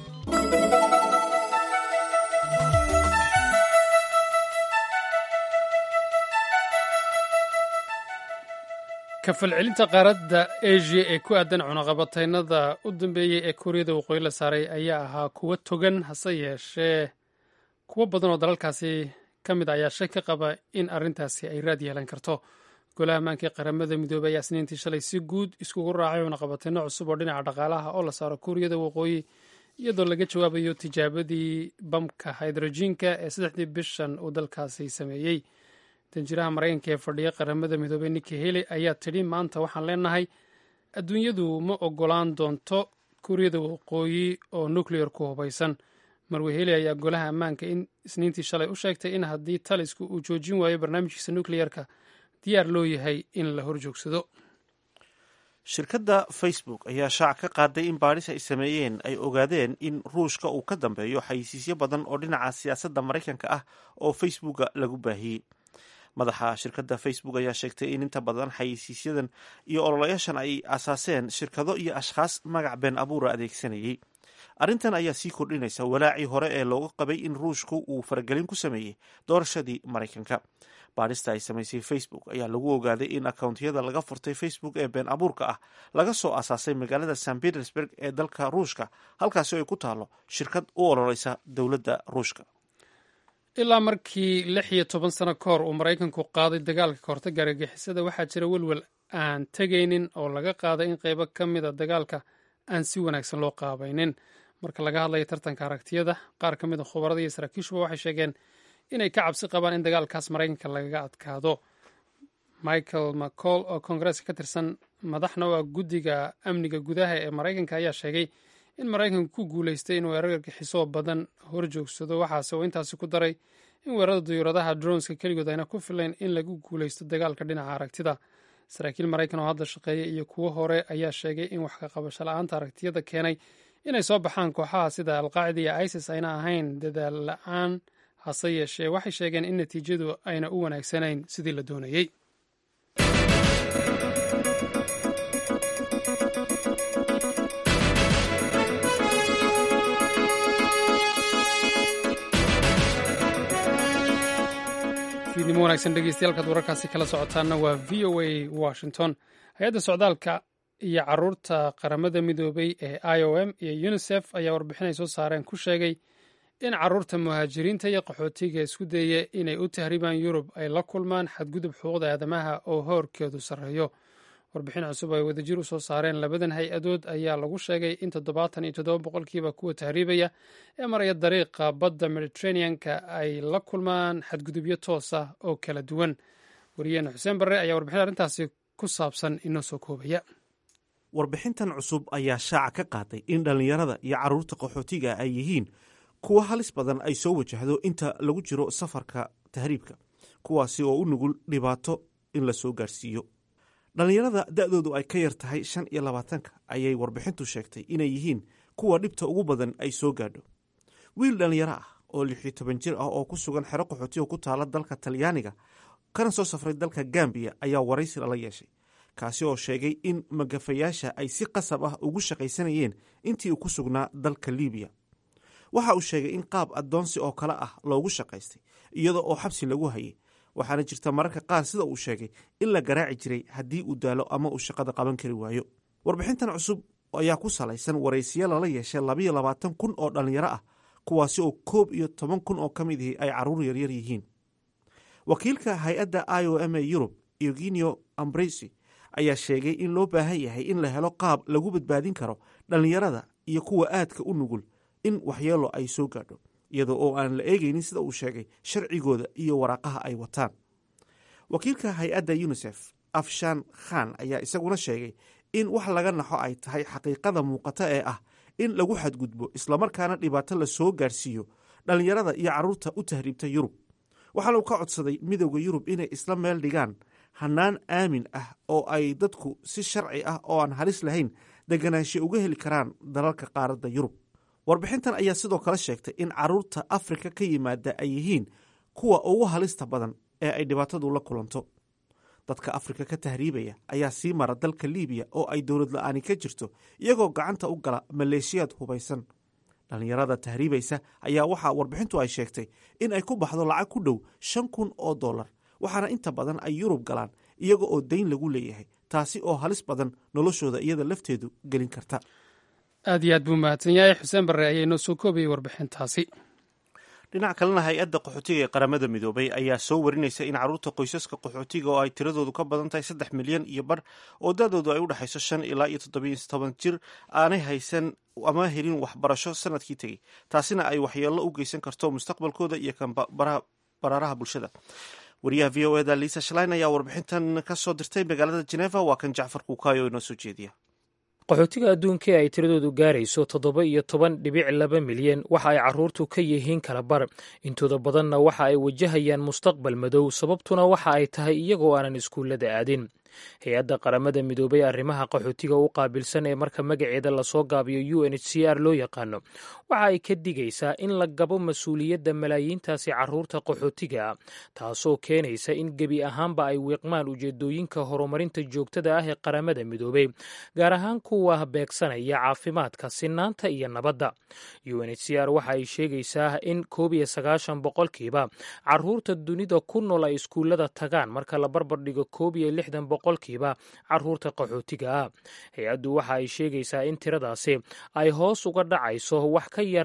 kafalcelinta qaaradda asia ee ku aadan cunaqabataynada u dambeeyey ee kuuriyada waqooyi la saaray ayaa ahaa kuwo togan hase yeeshee kuwo badan oo dalalkaasi ka mid ayaa shaki qaba in arrintaasi ay raad yeelan karto. golaha ammaanka ee qaramada midoobey ayaa isniintii shalay si guud iskugu raacay cunaqabatayno cusub oo dhinaca dhaqaalaha oo la saaro kuuriyada waqooyi iyadoo laga jawaabayo tijaabadii bamka haydrojiinka ee 3 bishan uu dalkaasi sameeyey. danjiraha maraykanka ee fadhiya qaramada midoobey Nikki Haley ayaa tidhi maanta waxaan leenahay adduunyadu ma ogolaan doonto kuuriyada waqooyi oo nuclear ku hubaysan. marwe Haley ayaa golaha ammaanka in isniintii shalay u sheegtay in haddii talisku uu joojin waayo barnaamijkiisa nuclearka diyaar loo yahay in la horjoogsado. shirkadda Facebook ayaa shaac ka qaaday in baadhis ay sameeyeen ay ogaadeen in ruushka uu ka dambeeyo xayisiisyo badan oo dhinaca siyaasadda maraykanka ah oo Facebooka lagu baahiyey. madaxa shirkadda Facebook ayaa sheegtay in inta badan xayisiisyadan iyo ololayaashan ay asaaseen shirkado iyo ashkhaas magac been abuura adeegsanayay. arrintan ayaa sii kordhinaysa walaacii hore ee looga qabay in ruushku uu faragelin ku sameeyey doorashadii maraykanka. baadhista ay samaysay Facebook ayaa lagu ogaaday in akawntiyada laga furtay Facebook ee been abuurka ah laga soo asaasay magaalada St Petersburg ee dalka ruushka, halkaasi ay ku taalo shirkad u ololeysa dowladda ruushka. ilaa markii 16 sano ka hor uu maraykanku qaaday dagaalka kahortaga argagixisada waxaa jira welwel aan tegaynin oo laga qaaday in qaybo ka mid a dagaalka aan si wanaagsan loo qaabaynin. marka laga hadlayo tartanka aragtiyada, qaar ka mid a khubarada iyo saraakiishuba waxay sheegeen inay ka cabsi qabaan in dagaalkaas maraykanka lagaga adkaado. Michael McCall oo koongareeska ka tirsan madaxna u ah guddiga amniga gudaha ee maraykanka ayaa sheegay in maraykanku ku guulaystay in weerar argagixiso badan horjoogsado. waxaase uu intaasi ku daray in weerarada diyuuradaha droneska keligood ayna ku filayn in lagu guulaysto dagaalka dhinaca aragtida. saraakiil maraykan oo hadda shaqeeya iyo kuwo hore ayaa sheegay in wax ka qabasho la-aanta aragtiyada keenay inay soo baxaan kooxaha sida alqaacida iyo isis ayna ahayn dadaal la-aan, hase yeeshee waxay sheegeen in natiijadu ayna u wanaagsanayn sidii la doonayey. fiidnimo wanaagsan dhegeystayaal wararkaasi kala socotaana waa v o a washington. hay-adda socdaalka iyo caruurta qaramada midoobey ee IOM iyo UNICEF ayaa warbixin ay soo saareen ku sheegay in caruurta muhaajiriinta iyo qaxootiga isku daya inay u tahriibaan Yurub ay la kulmaan xadgudub xuquuqda aadamaha oo hoorkeedu sarreeyo. warbixin cusub ay wadajir u soo saareen labadan hay-adood ayaa lagu sheegay in 77% kuwa tahriibaya ee maraya dariiqa badda Mediterranean-ka ay la kulmaan xadgudubyo toos ah oo kala duwan. wariyeena xuseen barre ayaa warbixin arrintaasi ku saabsan inoo soo koobaya. warbixintan cusub ayaa shaaca ka qaaday in dhallinyarada iyo carruurta qaxootiga ay yihiin kuwa halis badan ay soo wajahdo inta lagu jiro safarka tahriibka, kuwaasi oo u nugul dhibaato in la soo gaarsiiyo. dhallinyarada da'doodu ay ka yar tahay 25 ayay warbixintu sheegtay inay yihiin kuwa dhibta ugu badan ay soo gaadho. wiil dhallinyaro ah oo 16 jir ah oo ku sugan xero qaxootiga ku taala dalka Talyaaniga kana soo safray dalka Gambia ayaa waraysi la yeeshay, kaasi oo sheegay in magafayaasha ay si qasab ah ugu shaqaysanayeen intii uu ku sugnaa dalka Liibiya. waxa uu sheegay in qaab addoonsi oo kale ah loogu shaqaystay iyada oo xabsi lagu hayay, waxaana jirta mararka qaar sida uu sheegay in la garaaci jiray haddii uu daalo ama uu shaqada qaban kari waayo. warbixintan cusub ayaa ku salaysan waraysiyo lala yeeshay 22,000 oo dhallinyaro ah, kuwaasi oo 11,000 oo ka mid ihi ay carruur yaryar yihiin. wakiilka hay-adda IOM ee Yurub Eugenio Ambrisi ayaa sheegay in loo baahan yahay in la helo qaab lagu badbaadin karo dhallinyarada iyo kuwa aadka u nugul in waxyeelo ay soo gaadho, iyadoo oo aan la eegaynin sida uu sheegay sharcigooda iyo waraaqaha ay wataan. wakiilka hay-adda UNICEF Afshan Khan ayaa isaguna sheegay in wax laga naxo ay tahay xaqiiqada muuqata ee ah in lagu xadgudbo islamarkaana dhibaato la soo gaarsiiyo dhallinyarada iyo carruurta u tahriibta Yurub. waxaana uu ka codsaday midowda Yurub inay isla meel dhigaan hannaan aamin ah oo ay dadku si sharci ah oo aan halis lahayn deganaansho uga heli karaan dalalka qaaradda yurub. warbixintan ayaa sidoo kale sheegtay in carruurta afrika ka yimaada ay yihiin kuwa ugu halista badan ee ay dhibaatadu la kulanto. dadka afrika ka tahriibaya ayaa sii mara dalka liibiya oo ay dowlad la-aani ka jirto, iyagoo gacanta u gala maleeshiyaad hubaysan. dhallinyarada tahriibaysa ayaa waxaa warbixintu ay sheegtay in ay ku baxdo lacag ku dhow $5,000, waxaana inta badan ay yurub galaan iyaga oo dayn lagu leeyahay, taasi oo halis badan noloshooda iyada lafteedu gelin karta. aad iyo aad buu mahadsan yahay xuseen barre ayaa inoo soo koobayay warbixintaasi. dhinac kalena hay-adda qaxootiga ee qaramada midoobay ayaa soo warinaysa in carruurta qoysaska qaxootiga oo ay tiradoodu ka badan tahay 3 milyan iyo bar oo da-doodu ay u dhexayso 5 ilaa iyo 17 jir aanay haysan ama helin waxbarasho sanadkii tegey, taasina ay waxyeello u geysan karto mustaqbalkooda iyo kan baraaraha bulshada. wariyaha v o eda liisa shalayn ayaa warbixintan ka soo dirtay magaalada Geneva. waa kan Jacfar Kuukaayo inoo soo jeediya. qaxootiga adduunka ee ay tiradoodu gaarayso 17.2 milyan waxa ay carruurtu ka yihiin kala bar, intooda badanna waxa ay wajahayaan mustaqbal madow, sababtuna waxa ay tahay iyagoo aanan iskuullada aadin. hay-adda qaramada midoobay arrimaha qaxootiga u qaabilsan ee marka magaceeda lasoo gaabiyo UNHCR loo yaqaano waxa ay ka digaysaa in la gabo mas-uuliyadda malaayiintaasi carruurta qaxootiga, taasoo keenaysa in gebi ahaanba ay wiiqmaan ujeedooyinka horumarinta joogtada ah ee qaramada midoobay, gaar ahaan kuwa beegsanaya caafimaadka, sinaanta iyo nabadda. UNHCR waxa ay sheegaysaa in 90% carruurta dunida ku nool ay iskuullada tagaan marka la barbardhigo 60% carruurta qaxootiga ah. hay-addu waxa ay sheegaysaa in tiradaasi ay hoos uga dhacayso wax ka yar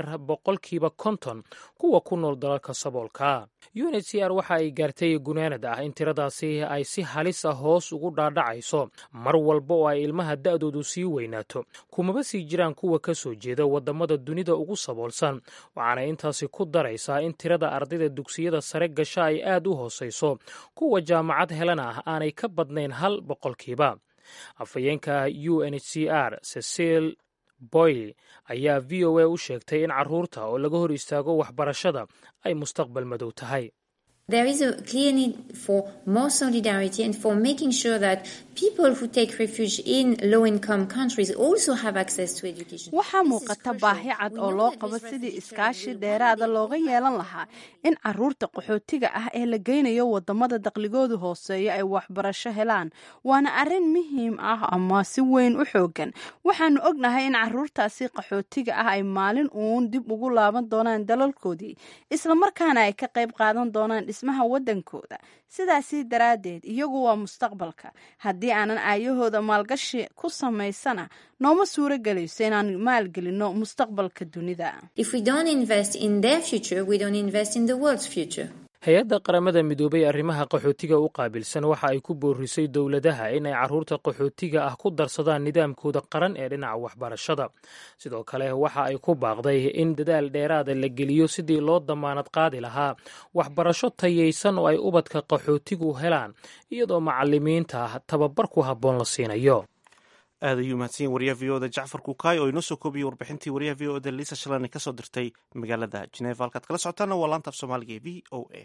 50% kuwa ku nool dalalka saboolka. UNHCR waxa ay gaartay gunaanad ah in tiradaasi ay si halis ah hoos ugu dhaadhacayso mar walba oo ay ilmaha da-doodu sii weynaato, kumaba sii jiraan kuwa ka soo jeeda wadamada dunida ugu saboolsan, waxaana intaasi ku daraysaa in tirada ardayda dugsiyada sare gasha ay aad u hooseyso, kuwa jaamacad helana ah aanay ka badnayn 1%. afhayeenka UNHCR Cecile Boyle ayaa v o a u sheegtay in carruurta oo laga hor istaago waxbarashada ay mustaqbal madow tahay. There is a clear need for more solidarity and for making sure that people who take refuge in low-income countries also have access to education. waxaa muuqata baahi cad oo loo qabo sidii iskaashi dheeraada looga yeelan lahaa in carruurta qaxootiga ah ee la geynayo wadamada dakhligoodu hooseeya ay waxbarasho helaan. waana arrin muhiim ah ama si weyn u xoogan. waxaanu ognahay in carruurtaasi qaxootiga ah ay maalin uun dib ugu laaban doonaan dalalkoodii, isla markaana ay ka qayb qaadan doonaan dhismaha wadankooda. sidaasi daraaddeed iyagu waa mustaqbalka. haddii aanan aayahooda maalgashi ku samaysana nooma suuro gelayso inaan maalgelino mustaqbalka dunida. If we don't invest in their future, we don't invest in the world's future. hay-adda qaramada midoobay arrimaha qaxootiga u qaabilsan waxa ay ku boorisay dowladaha in ay carruurta qaxootiga ah ku darsadaan nidaamkooda qaran ee dhinaca waxbarashada. sidoo kale waxa ay ku baaqday in dadaal dheeraada la geliyo sidii loo damaanad qaadi lahaa waxbarasho tayaysan oo ay ubadka qaxootigu helaan, iyadoo macalimiinta tababar ku habboon la siinayo. aad ayuu mahadsan wariyaha v o da Jacfar Kuukaayo oo inoo soo koobiyey warbixintii wariyaha v o da Liisa Shalani ka soo dirtay magaalada Geneva. halkaad kala socotaana waa laanta af Soomaaliga ee v o a.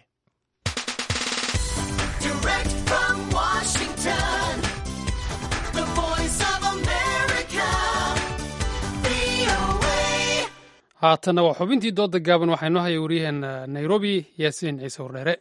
haatana waa xubintii dooda gaaban. waxaa inoo haya wariyaheena Nairobi Yaasiin Ciise Wardheere.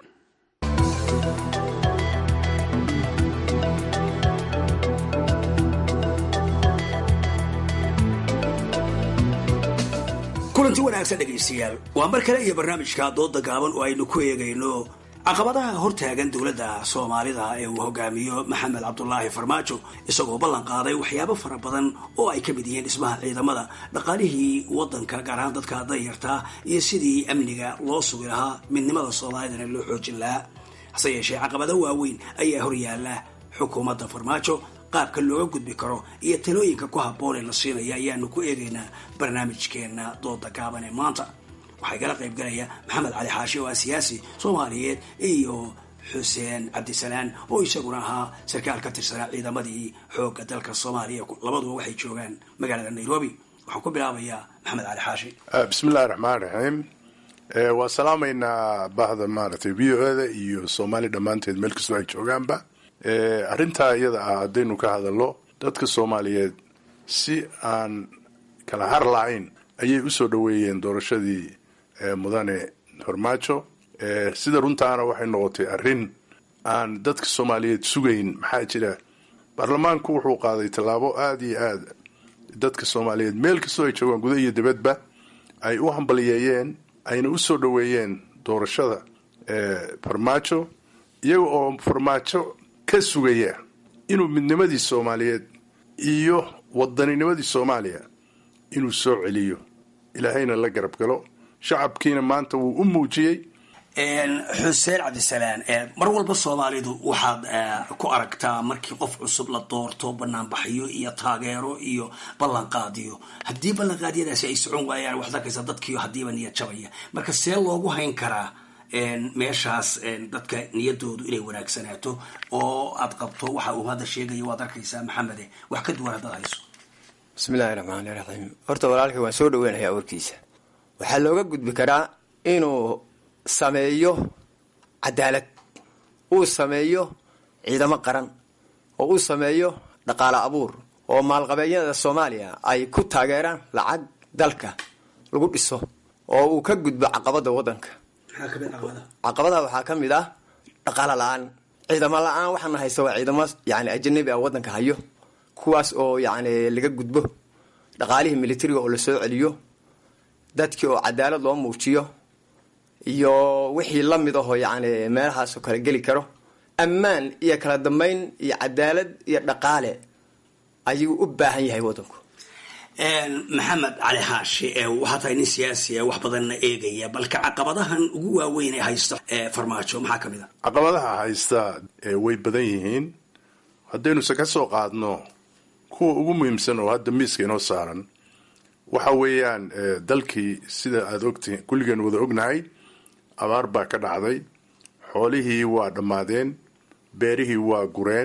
kulanti wanaagsan dhegaystayaal, waa mar kale iyo barnaamijka dooda gaaban oo aynu ku eegayno caqabadaha hortaagan dowladda soomaalida ee uu hogaamiyo maxamed cabdulaahi farmaajo, isagoo ballan qaaday waxyaabo fara badan oo ay ka mid yihiin dhismaha ciidamada, dhaqaalihii wadanka gaar ahaan dadka danyarta, iyo sidii amniga loo sugi lahaa, midnimada soomaalidana loo xoojin lahaa. hase yeeshee caqabado waaweyn ayaa horyaala xukuumadda farmaajo. qaabka looga gudbi karo iyo talooyinka ku habboon ee la siinaya ayaanu ku eegaynaa barnaamijkeena dooda gaaban ee maanta. waxaa igala qayb galaya maxamed cali xaashi oo ah siyaasi soomaaliyeed, iyo xuseen cabdisalaan oo isaguna ahaa sarkaal ka tirsanaa ciidamadii xoogga dalka soomaaliya. labaduba waxay joogaan magaalada Nairobi. waxaan ku bilaabayaa maxamed cali xaashi. bismillahi raxmaan raxiim. waa salaamaynaa bahda maaragtay v o da iyo soomaali dhammaanteed meel kastoo ay joogaanba. arrintaa iyada ah haddaynu ka hadallo, dadka soomaaliyeed si aan kala har lahayn ayay usoo dhoweeyeen doorashadii mudane farmaajo. Sida runtaana waxay noqotay arrin aan dadka soomaaliyeed sugayn. maxaa jira baarlamaanku wuxuu qaaday tallaabo aada iyo aad dadka soomaaliyeed meel kastoo ay joogaan guda iyo dibadba ay u hambaliyeeyeen ayna usoo dhoweeyeen doorashada farmaajo, iyaga oo farmaajo ka sugaya inuu midnimadii soomaaliyeed iyo waddaninimadii soomaaliya inuu soo celiyo, ilaahayna la garab galo. shacabkiina maanta wuu u muujiyey. xuseen cabdisalaan, mar walba soomaalidu waxaad ku aragtaa markii qof cusub la doorto banaanbaxyo iyo taageero iyo ballanqaadiyo. haddii ballanqaadyadaasi ay socon waayaan waxaad arkaysaa dadkii haddiiba niyad jabaya. marka see loogu hayn karaa meeshaas dadka niyadoodu inay wanaagsanaato oo aad qabto waxa uu hadda sheegaya? waad arkaysaa maxamede, wax ka duwan haddaad hayso. bismillahi raxmaani raxiim. horta walaalkii waan soo dhaweynayaa warkiisa. waxaa looga gudbi karaa inuu sameeyo cadaalad, uu sameeyo ciidamo qaran, oo uu sameeyo dhaqaale abuur, oo maalqabeedyada soomaaliya ay ku taageeraan lacag dalka lagu dhiso, oo uu ka gudbo caqabada wadanka. caqabadaha waxaa ka mid ah dhaqaale la-aan, ciidamo la-aan. waxaana haysta waa ciidamo yani ajanabi ah wadanka hayo, kuwaas oo yani laga gudbo, dhaqaalihii militariga oo lasoo celiyo, dadkii oo cadaalad loo muujiyo, iyo wixii lamid ahoo yani meelahaasoo kala geli karo. ammaan iyo kala dambeyn iyo cadaalad iyo dhaqaale ayuu u baahan yahay wadanku. maxamed cali xaashi, waxaa tahay nin siyaasi wax badanna eegaya, balka caqabadahan ugu waaweyn ee haysta farmaajo maxaa ka mid a? caqabadaha haysta way badan yihiin. haddaynuse ka soo qaadno kuwa ugu muhiimsan oo hadda miiska inoo saaran, waxa weeyaan dalkii sida aada ogtihiin kulligeen wada ognahay, abaar baa ka dhacday, xoolihii waa dhammaadeen, beerihii waa gureen.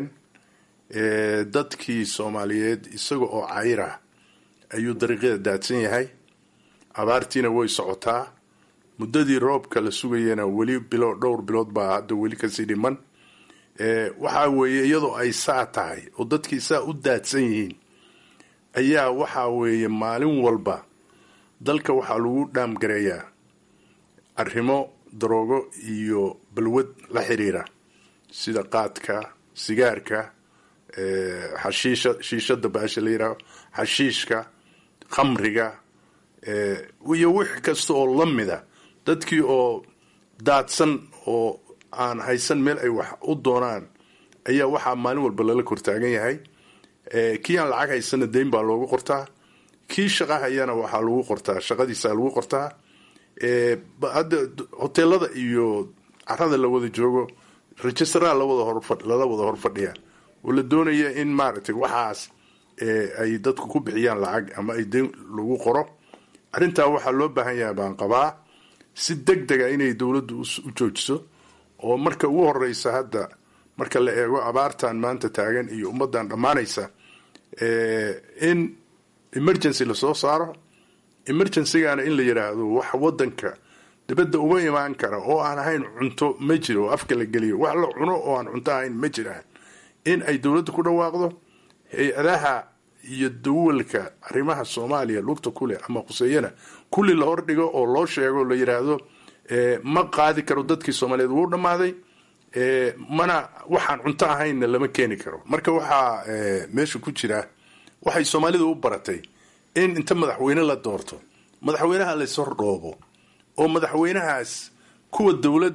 dadkii soomaaliyeed isaga oo cayr ah ayuu dariiqyada daadsan yahay. abaartiina way socotaa, muddadii roobka la sugayana weli dhowr bilood baa hadda weli kasii dhiman. waxaa weeye iyadoo ay saa tahay oo dadkii saa u daadsan yihiin ayaa waxaa weeye maalin walba dalka waxaa lagu dhaamgareeyaa arrimo daroogo iyo balwad la xiriira, sida qaadka, sigaarka, shiishada baasha la yidhaaho, xashiishka, khamriga, iyo wix kasta oo lamida. dadkii oo daadsan oo aan haysan meel ay wax u doonaan ayaa waxaa maalin walba lala kortaagan yahay. kii aan lacag haysana deyn baa loogu qortaa, kii shaqa hayana waxaa lagu qortaa, shaqadiisa lagu qortaa. hadda hoteelada iyo carada la wada joogo registraha lala wada horfadhiya oo la doonaya in maaragtay waxaas ay dadku ku bixiyaan lacag ama ay deyn lagu qoro. arrintaa waxaa loo baahan yahay baan qabaa si deg dega inay dowladdu u joojiso, oo marka ugu horeysa hadda marka la eego abaartan maanta taagan iyo ummadan dhammaanaysa, in emergency lasoo saaro. emergencygana in la yidhaahdo wax wadanka dibadda uga imaan kara oo aan ahayn cunto ma jiro, oo afka la geliyo wax la cuno oo aan cunto ahayn ma jiraan. in ay dowladda ku dhawaaqdo, hay-adaha iyo dawalka arrimaha soomaaliya lugta kuleh ama khuseeyana kulli la hordhigo oo loo sheego, la yidhaahdo ma qaadi karo, dadkii soomaaliyeed wuu dhammaaday, mana waxaan cunto ahaynna lama keeni karo. marka waxaa meesha ku jira waxay soomaalidu u baratay in inta madaxweyne la doorto, madaxweynaha layshordhoobo, oo madaxweynahaas kuwa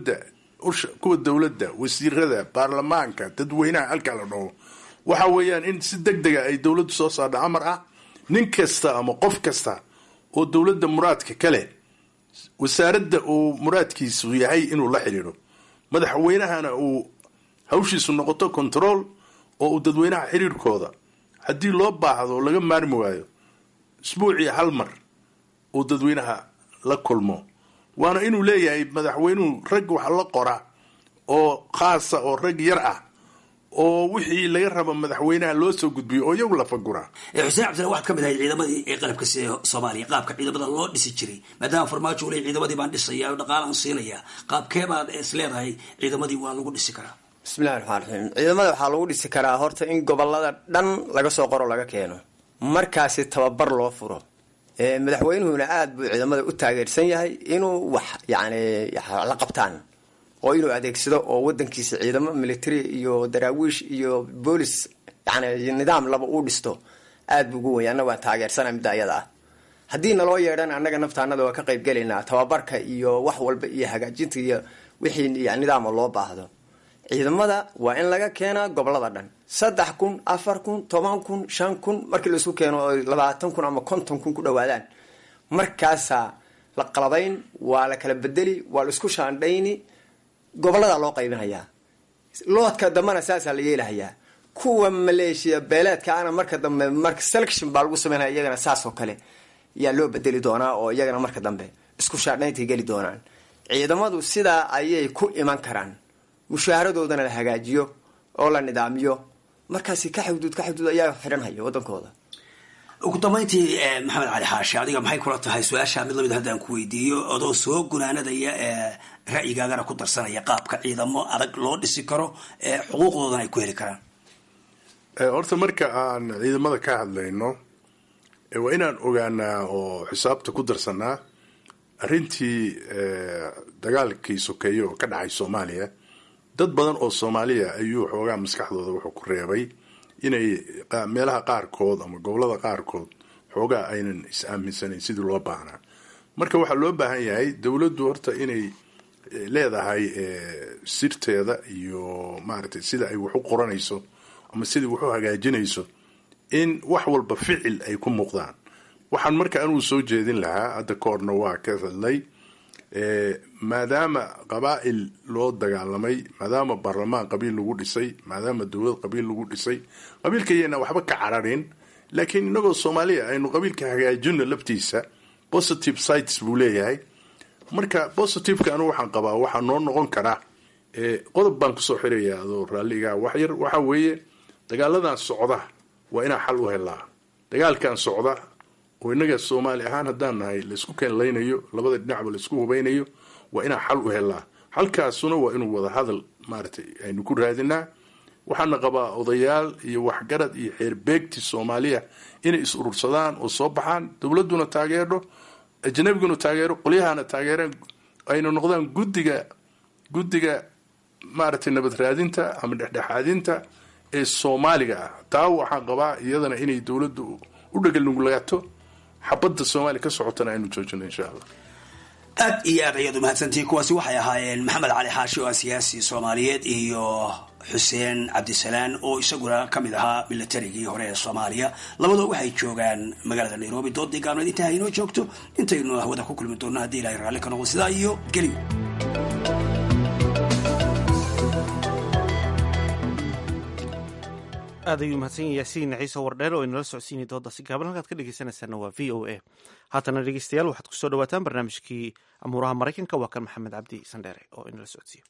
dowladda wasiirada, baarlamaanka, dadweynaha halkaa la dhoobo. waxa weeyaan in si deg dega ay dowladdu soo saardha amar ah, nin kasta ama qof kasta oo dowladda muraadka kale, wasaaradda uu muraadkiisu yahay inuu la xidhiidho, madaxweynahana uu hawshiisu noqoto control, oo uu dadweynaha xiriirkooda haddii loo baahdo laga maarmi waayo isbuucii hal mar uu dadweynaha la kulmo. waana inuu leeyahay madaxweynuhu rag wax la qora oo khaasa oo rag yar ah oo wixii laga rabo madaxweynaha loo soo gudbiyo oo iyagu la faguraa. xuseen cabdillah waxaad ka mid ahay ciidamadii ee qalabka sida Soomaaliya, qaabka ciidamada loo dhisi jiray, maadaama farmaajo uu leeyahay ciidamadii baan dhisaya oo dhaqaalaan siinaya, qaabkee baad is leedahay ciidamadii waa lagu dhisi karaa? bismillahi raxmaani raxiim. ciidamada waxaa lagu dhisi karaa horta in gobolada dhan laga soo qoro laga keeno, markaasi tababar loo furo madaxweynuhuna aada buu ciidamada u taageersan yahay inuu wax yani la qabtaan oo inuu adeegsado oo wadankiisa ciidamo military iyo daraawiish iyo boolis yani nidaam laba uu dhisto aada buu ugu wenya annaga waan taageersana midda ayada ah haddii naloo yeedhan annaga naftaanada waa ka qayb gelaynaa tababarka iyo wax walba iyo hagaajinta iyo wixii nidaama loo baahdo ciidamada waa in laga keenaa gobolada dhan 3,000 4,000 10,000 5,000 markii laisku keeno 20,000 ama 50,000 ku dhawaadaan markaasaa la qalabayn waa la kala bedeli waa la isku shaandhayni gobolada loo qaybinayaa loodka dambana saasaa la yeelahayaa kuwa maleeshiya beeleedka ana marka dambe marka selection baa lagu sameynaya iyagana saas oo kale yaa loo bedeli doonaa oo iyagana marka dambe isku shaandhayntay geli doonaan ciidamadu sidaa ayay ku iman karaan mushaharadoodana la hagaajiyo oo la nidaamiyo markaasi ka xuduud ayaa xiranhaya wadankooda ugu dambeyntii maxamed cali xaashi adiga maxay kula tahay su-aasha mid lamid haddaan ku weydiiyo adoo soo gunaanadaya ra'yigaagana ku darsanaya qaabka ciidamo adag loo dhisi karo xuquuqdoodana ay ku heli karaan horta marka aan ciidamada ka hadlayno waa inaan ogaanaa oo xisaabta ku darsanaa arrintii dagaalkii sokeeye oo ka dhacay soomaaliya dad badan oo soomaaliya ayuu xoogaa maskaxdooda wuxuu ku reebay inay meelaha qaarkood ama gobolada qaarkood xoogaa aynan is-aaminsanayn sidii loo baahnaa marka waxaa loo baahan yahay dowladdu horta inay leedahay sirteeda iyo maaragtay sida ay wax u qoranayso ama sidai wax u hagaajinayso in wax walba ficil ay ku muuqdaan waxaan marka anuu soo jeedin lahaa hadda koorna waa ka hadlay maadaama qabaa'il loo dagaalamay maadaama baarlamaan qabiil lagu dhisay maadaama dowlad qabiil lagu dhisay qabiilkayana waxba ka cararin laakiin inagoo soomaaliya aynu qabiilka hagaajino laftiisa positive sites buu leeyahay marka positiveka anu waxaan qabaa waxaa noo noqon karaa qodob baan kusoo xiraya adoo raalliga waxyar waxaa weeye dagaaladan socda waa inaa xal u helaa dagaalkan socda oo inaga soomaali ahaan haddaan nahay laisku keenlaynayo labada dhinacba laisku hubaynayo waa inaa xal u helaa xalkaasuna waa inuu wada hadal maaragtay aynu ku raadinaa waxaana qabaa odayaal iyo waxgarad iyo xeerbeegti soomaaliya inay is urursadaan oo soo baxaan dowladuna taageero ajnabiguna taageero qolyahana taageereen ayna noqdaan guddiga maaragtay nabad raadinta ama dhexdhexaadinta ee soomaaliga ah taa waxaan qabaa iyadana inay dowladdu u dhagalnugulaato xabadda soomaaliya ka socotana aynu joojino insha allah aad iyo aad ayaad umahadsantihiin kuwaasi waxay ahaayeen maxamed cali xaashi oo ah siyaasi soomaaliyeed iyo xuseen cabdisalaan oo isaguna ka mid ahaa militarigii hore ee soomaaliya labadoo waxay joogaan magaalada nairobi doodii gaabneed intaa haynoo joogto intaynu hawada ku kulmi doonno haddii ilahay raalli ka noqdo sidaa iyo geliw aad ayuu mahadsan yahay yaasiin ciise wardheer oo inala socodsiinay doodaasi gaaban halkaad ka dhegeysanaysaana waa v o a haatana dhegeystayaal waxaad kusoo dhawaataan barnaamijkii amuuraha maraykanka waa kan maxamed cabdi sandheere oo inala socodsiiyo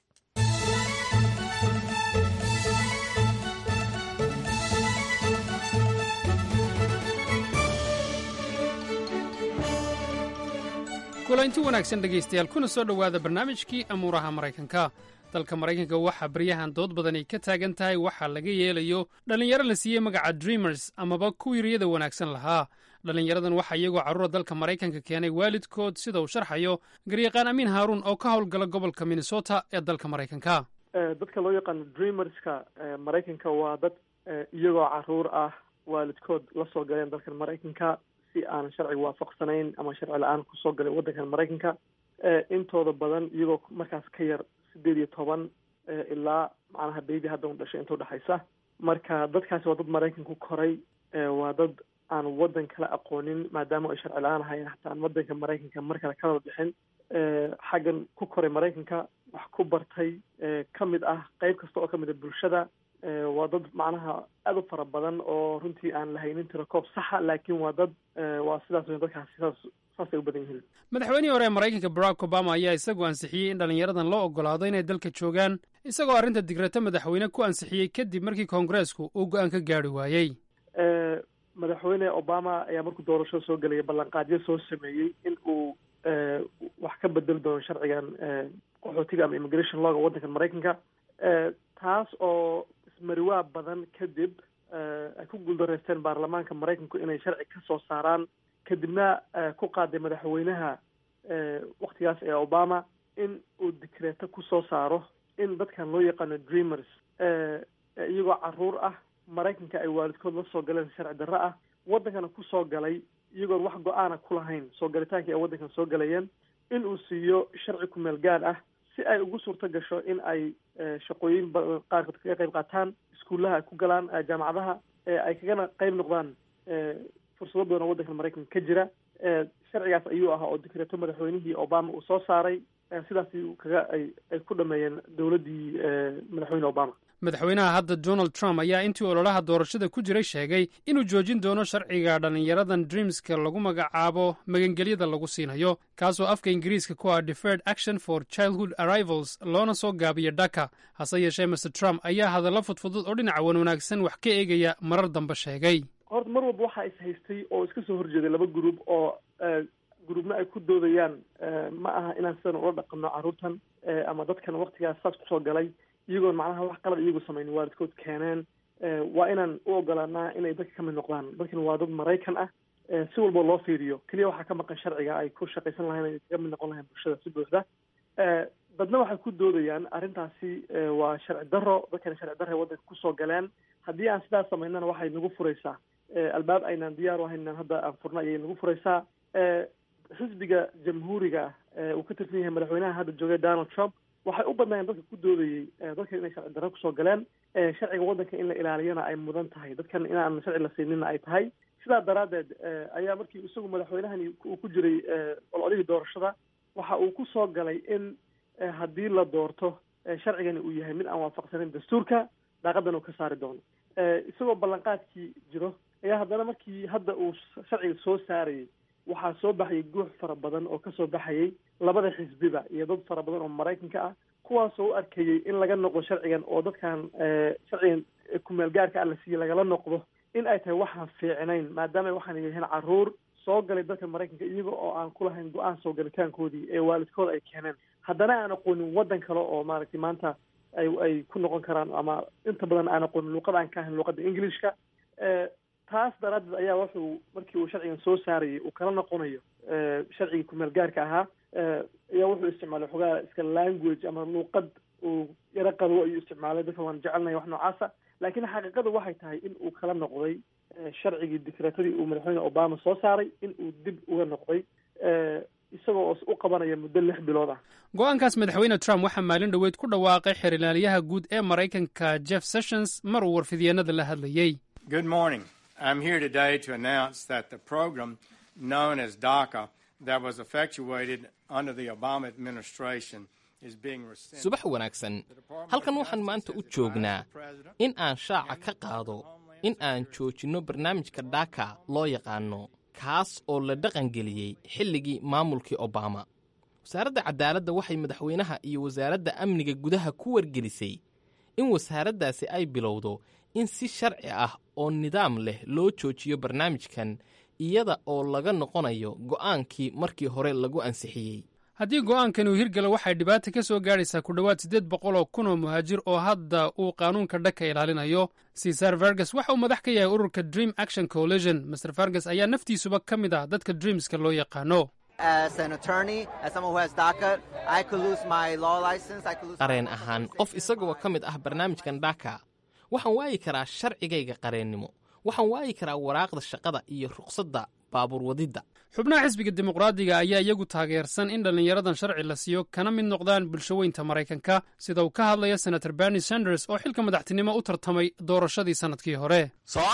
kulanti wanaagsan dhegaystayaal kuna soo dhowaada barnaamijkii amuuraha maraykanka dalka maraykanka waxaa baryahan dood badan ay ka taagan tahay waxaa laga yeelayo dhallinyaro la siiyey magaca dreamers amaba kuwii riyada wanaagsan lahaa dhallinyaradan waxaa iyagoo carruura dalka maraykanka keenay waalidkood sida uu sharxayo garyaqaan amiin haaruun oo ka howlgala gobolka minnesota ee dalka maraykanka dadka loo yaqaano dreamerska maraykanka waa dad iyagoo carruur ah waalidkood la soo galeen dalkan maraykanka si aan sharciga waafaqsanayn ama sharci la-aan kusoo galay waddankan maraykanka intooda badan iyagoo markaas ka yar 18 ilaa macnaha baby hadda un dhashay inta udhexaysa marka dadkaasi waa dad maraykan ku koray waa dad aan waddan kala aqoonin maadaama ay sharci la-aan ahayn hataa aan waddanka maraykanka mar kale kala bixin xaggan ku koray maraykanka wax ku bartay ka mid ah qayb kasta oo ka mid a bulshada waa dad macnaha aada u fara badan oo runtii aan lahaynin tirakoob saxa laakiin waa dad waa sidaas w dadkaasi saasay u badan yihiin madaxweynihii hore ee maraykanka barack obama ayaa isagu ansixiyey in dhallinyaradan loo ogolaado inay dalka joogaan isagoo arrinta digrata madaxweyne ku ansixiyey kadib markii koongareesku uu go-aan ka gaari waayey madaxweyne obama ayaa markuu doorashada soo gelaya ballanqaadyo soo sameeyey in uu wax ka bedeli doono sharcigan qaxootiga ama immigration lawga waddankan maraykanka taas oo ismariwaa badan kadib ay ku guuldareysteen baarlamaanka maraykanku inay sharci ka soo saaraan kadibna ku qaaday madaxweynaha waktigaas ee obama in uu dikreeto kusoo saaro in dadkan loo yaqaano dreamers iyagoo caruur ah maraykanka ay waalidkood la soo galeen sharci darro ah waddankana kusoo galay iyagoon wax go-aana ku lahayn soo galitaankai ay waddankan soo galayeen in uu siiyo sharci kumeel gaar ah si ay ugu suurto gasho in ay shaqooyin qaarkood kaga qayb qaataan iskuullaha ay ku galaan jaamacadaha ay kagana qayb noqdaan fursado badan oo waddanka maraykanka ka jira sharcigaas ayuu ahaa oo dikreeto madaxweynihii obama uu soo saaray sidaas kaga ay ku dhameeyeen dowladdii madaxweyne obama madaxweynaha hadda donald trump ayaa intii ololaha doorashada ku jiray sheegay inuu joojin doono sharciga dhallinyaradan dreamska lagu magacaabo magangelyada lagu siinayo kaasoo afka ingiriiska ku ah deferred action for childhood arrivals loona soo gaabiyo dhaka hase yeeshee master trump ayaa hadallo fudfudud oo dhinaca wanaagsan wax ka eegaya marar dambe sheegay horta mar walba waxaa is haystay oo iska soo horjeeday laba group oo gruubna ay ku doodayaan ma aha inaan sidan ula dhaqano carruurtan ama dadkan waktigaas saas kusoo galay iyagoon macnaha wax qalad iyagu samaynin waalidkood keeneen waa inaan u ogolaanaa inay dadka ka mid noqdaan dadkan waa dad maraykan ah si walba loo fiiriyo keliya waxaa ka maqan sharciga ay ku shaqaysan lahayn ay kaga mid noqon lahayn bulshada si buuxda dadna waxay ku doodayaan arrintaasi waa sharci darro dadkan sharci darro ay waddanka kusoo galeen haddii aan sidaas samaynana waxay nagu furaysaa albaab aynaan diyaar u ahayn inaan hadda aan furna ayay nagu furaysaa xisbiga jamhuuriga uu ka tirsan yahay madaxweynaha hadda joogay donald trump waxay u badnaayeen dadka ku doodayey dadkan inay sharci darro kusoo galeen sharciga waddanka in la ilaaliyana ay mudan tahay dadkan inaan sharci la siinina ay tahay sidaa daraaddeed ayaa markii isagu madaxweynahani uu ku jiray ololihii doorashada waxa uu ku soo galay in haddii la doorto sharcigani uu yahay mid aan waafaqsanin dastuurka daaqadan uu ka saari doono isagoo ballanqaadkii jiro ayaa haddana markii hadda uu sharciga soo saarayay waxaa soo baxayay guux fara badan oo kasoo baxayay labada xisbiba iyo dad fara badan oo maraykanka ah kuwaasoo u arkayay in laga noqdo sharcigan oo dadkan sharcigan kumeel gaarka ah la siiyey lagala noqdo in ay tahay waxaan fiicnayn maadaama waxaan yihiin carruur soo galay dalka maraykanka iyaga oo aan ku lahayn go-aan soo galitaankoodii ee waalidkooda ay keeneen haddana aan aqoonin waddan kale oo maaragtay maanta ay ku noqon karaan ama inta badan aan aqoonin luuqada aan ka ahayn luuqada englishka taas daraaddeed ayaa wuxuu markii uu sharcigan soo saarayay uu kala noqonayo sharcigii kumeel gaarka ahaa ayaa wuxuu isticmaalay xogaa iska language ama luuqad uu yaro qadwo ayuu isticmaalay dadka waan jecelnahay wax noocaasa laakiin xaqiiqadu waxay tahay in uu kala noqday sharcigii dikreetadii uu madaxweyne obama soo saaray in uu dib uga noqday isagoo u qabanaya muddo 6 bilood ah go-aankaas madaxweyne trump waxaa maalin dhoweyd ku dhawaaqay xeer ilaaliyaha guud ee maraykanka jeff sessions mar uu warfidyeennada la hadlayey Good morning. I'm here today to announce that the program known as DACA that was effectuated under the Obama administration is being rescinded. subax wanaagsan halkan waxaan maanta u joognaa in aan shaaca ka qaado in aan joojinno barnaamijka DACA loo yaqaano kaas oo la dhaqangeliyey xilligii maamulkii Obama. wasaaradda cadaaladda waxay madaxweynaha iyo wasaaradda amniga gudaha ku wargelisay in wasaaraddaasi ay bilowdo in si sharci ah oo nidaam leh loo joojiyo barnaamijkan iyada oo laga noqonayo go'aankii markii hore lagu ansixiyey haddii go'aankani uu hirgalo waxay dhibaata ka soo gaadhaysaa ku dhowaad 800,000 oo muhaajir oo hadda uu qaanuunka dhaka ilaalinayo cesar vargas waxa uu madax ka yahay ururka dream action coalition master vargas ayaa naftiisuba ka mid ah dadka dreamska loo yaqaano qareen ahaan qof isagoo ka mid ah barnaamijkan dhaka waxaan waayi karaa sharcigayga qareennimo waxaan waayi karaa waraaqda shaqada iyo ruqsadda baabuur wadidda xubnaha xisbiga dimuqraadiga ayaa iyagu taageersan in dhallinyaradan sharci la siiyo kana mid noqdaan bulshaweynta maraykanka sida uu ka hadlaya senator bernie sanders oo xilka madaxtinimo u tartamay doorashadii sannadkii hore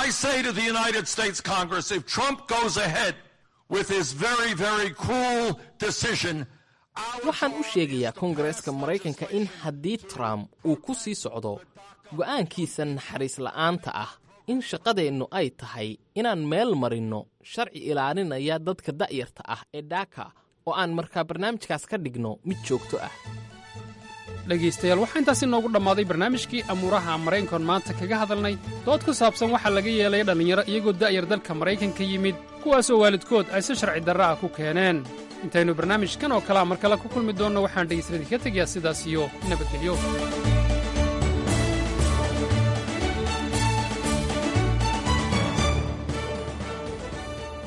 waxaan u sheegayaa koongareeska maraykanka in haddii trump uu ku sii socdo go'aankiisa naxariis la'aanta ah in shaqadeennu ay tahay inaan meel marinno sharci ilaalinaya dadka da'yarta ah ee dhaka oo aan markaa barnaamijkaas ka dhigno mid joogto ah dhegaystayaal waxaa intaasi noogu dhammaaday barnaamijkii amuuraha maraykankoon maanta kaga hadalnay dood ku saabsan waxaa laga yeelay dhallinyaro iyagoo da'yar dalka maraykanka yimid kuwaasoo waalidkood ay si sharci darra ah ku keeneen intaynu barnaamijkan oo kalea mar kale ku kulmi doonno waxaan dhegaystaladii ka tegayaa sidaas iyo nabadgelyo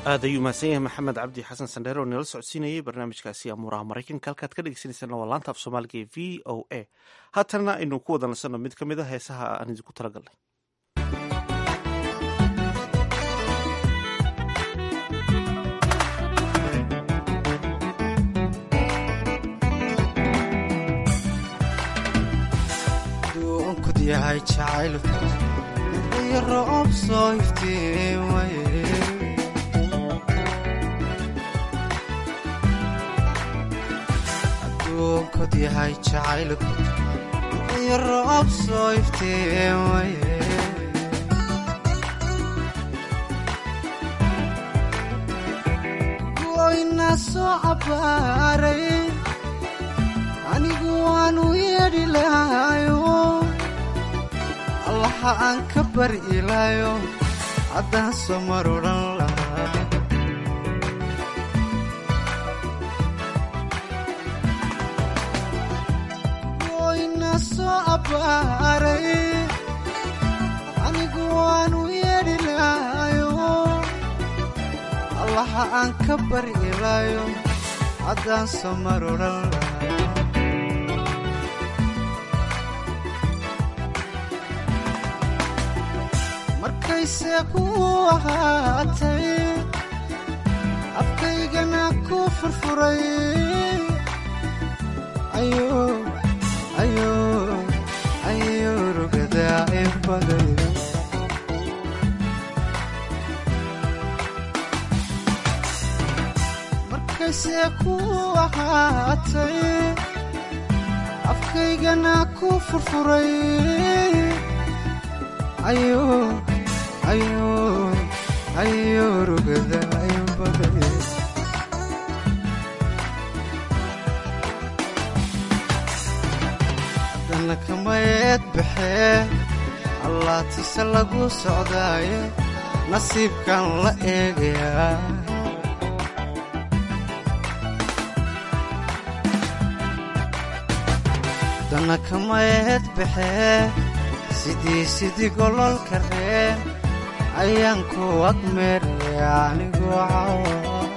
aad ayuu mahadsan yahay maxamed cabdi xasan sandheere oo nala socodsiinayay barnaamijkaasi amuuraha maraykanka halkaad ka dhegeysaneysaan waa laanta af soomaaliga ee v o a haatana aynu ku wada nasanno mid ka mid a heesaha aan idinku talagalnay. yahay jacaylku iyo roob soo iftiimaye adduunkod yahay jacaylku iyo roob soo iftiimaye goyna soo cabaaray anigu waanu yeedhi lahayo allaha aan ka bari ilaayo haddaan soo mar odhan lahaa goyna soo abbaaray anigu waanu yeedhi lahayo allaha aan ka bari ilaayo haddaan soo mar odhan lahaa markayse ku ahaatay afkaygana ku furfuray ayo rugadaa inbaday markayse ku ahaatay afkaygana ku furfuray ayo rugada inbaday haddana kamayeed baxee allaatiise lagu socdaaye nasiibkan la eegayaa haddana kamayeed baxee sidii gololka reen ayaan ku agmeeraya anigoo cawa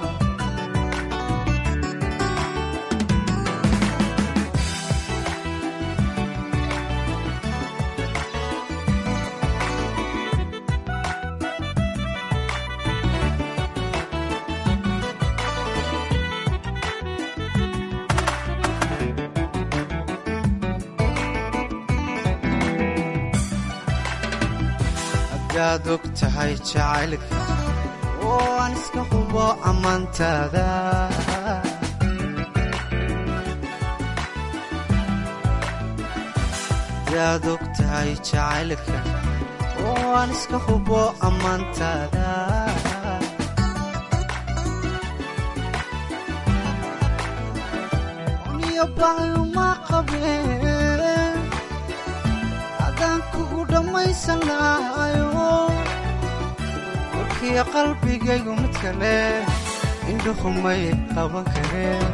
hadaad og tahay jacaylka oo aan iska hubo ammaantaada hadaad og tahay jacaylka oo aan iska hubo ammaantaada uniyo baayuma qabeen haddaan kugu dhammaysan lahayo warkiya qalbigaygu mid kale indhuhumay qaban kareen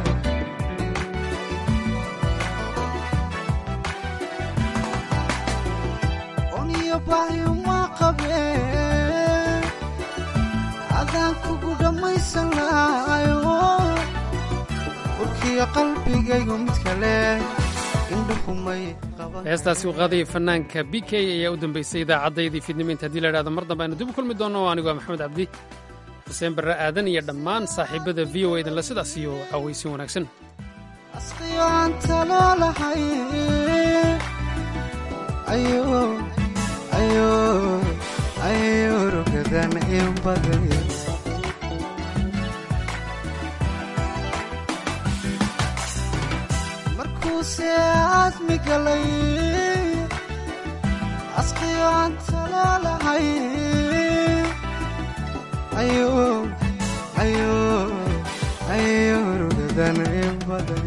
uniyo baayuma qabeen haddaan kugu dhammaysan lahayo warkiya qalbigaygu mid kale heestaasi u qaadaya fanaanka b k ayaa u dambaysay idaacaddaydii fiidnimaynta hadii la idhahdo mar dambe aynu dib u kulmi doonno anigu waa maxamed cabdi xuseen barre aadan iyo dhammaan saaxiibada v o edanle sidaas iyo caawaysin wanaagsan asqiyo aan talo lahay ayo rugadan inbaday markuuse aadmi galay asqiyo aan talo lahay ayo rugadan inbaday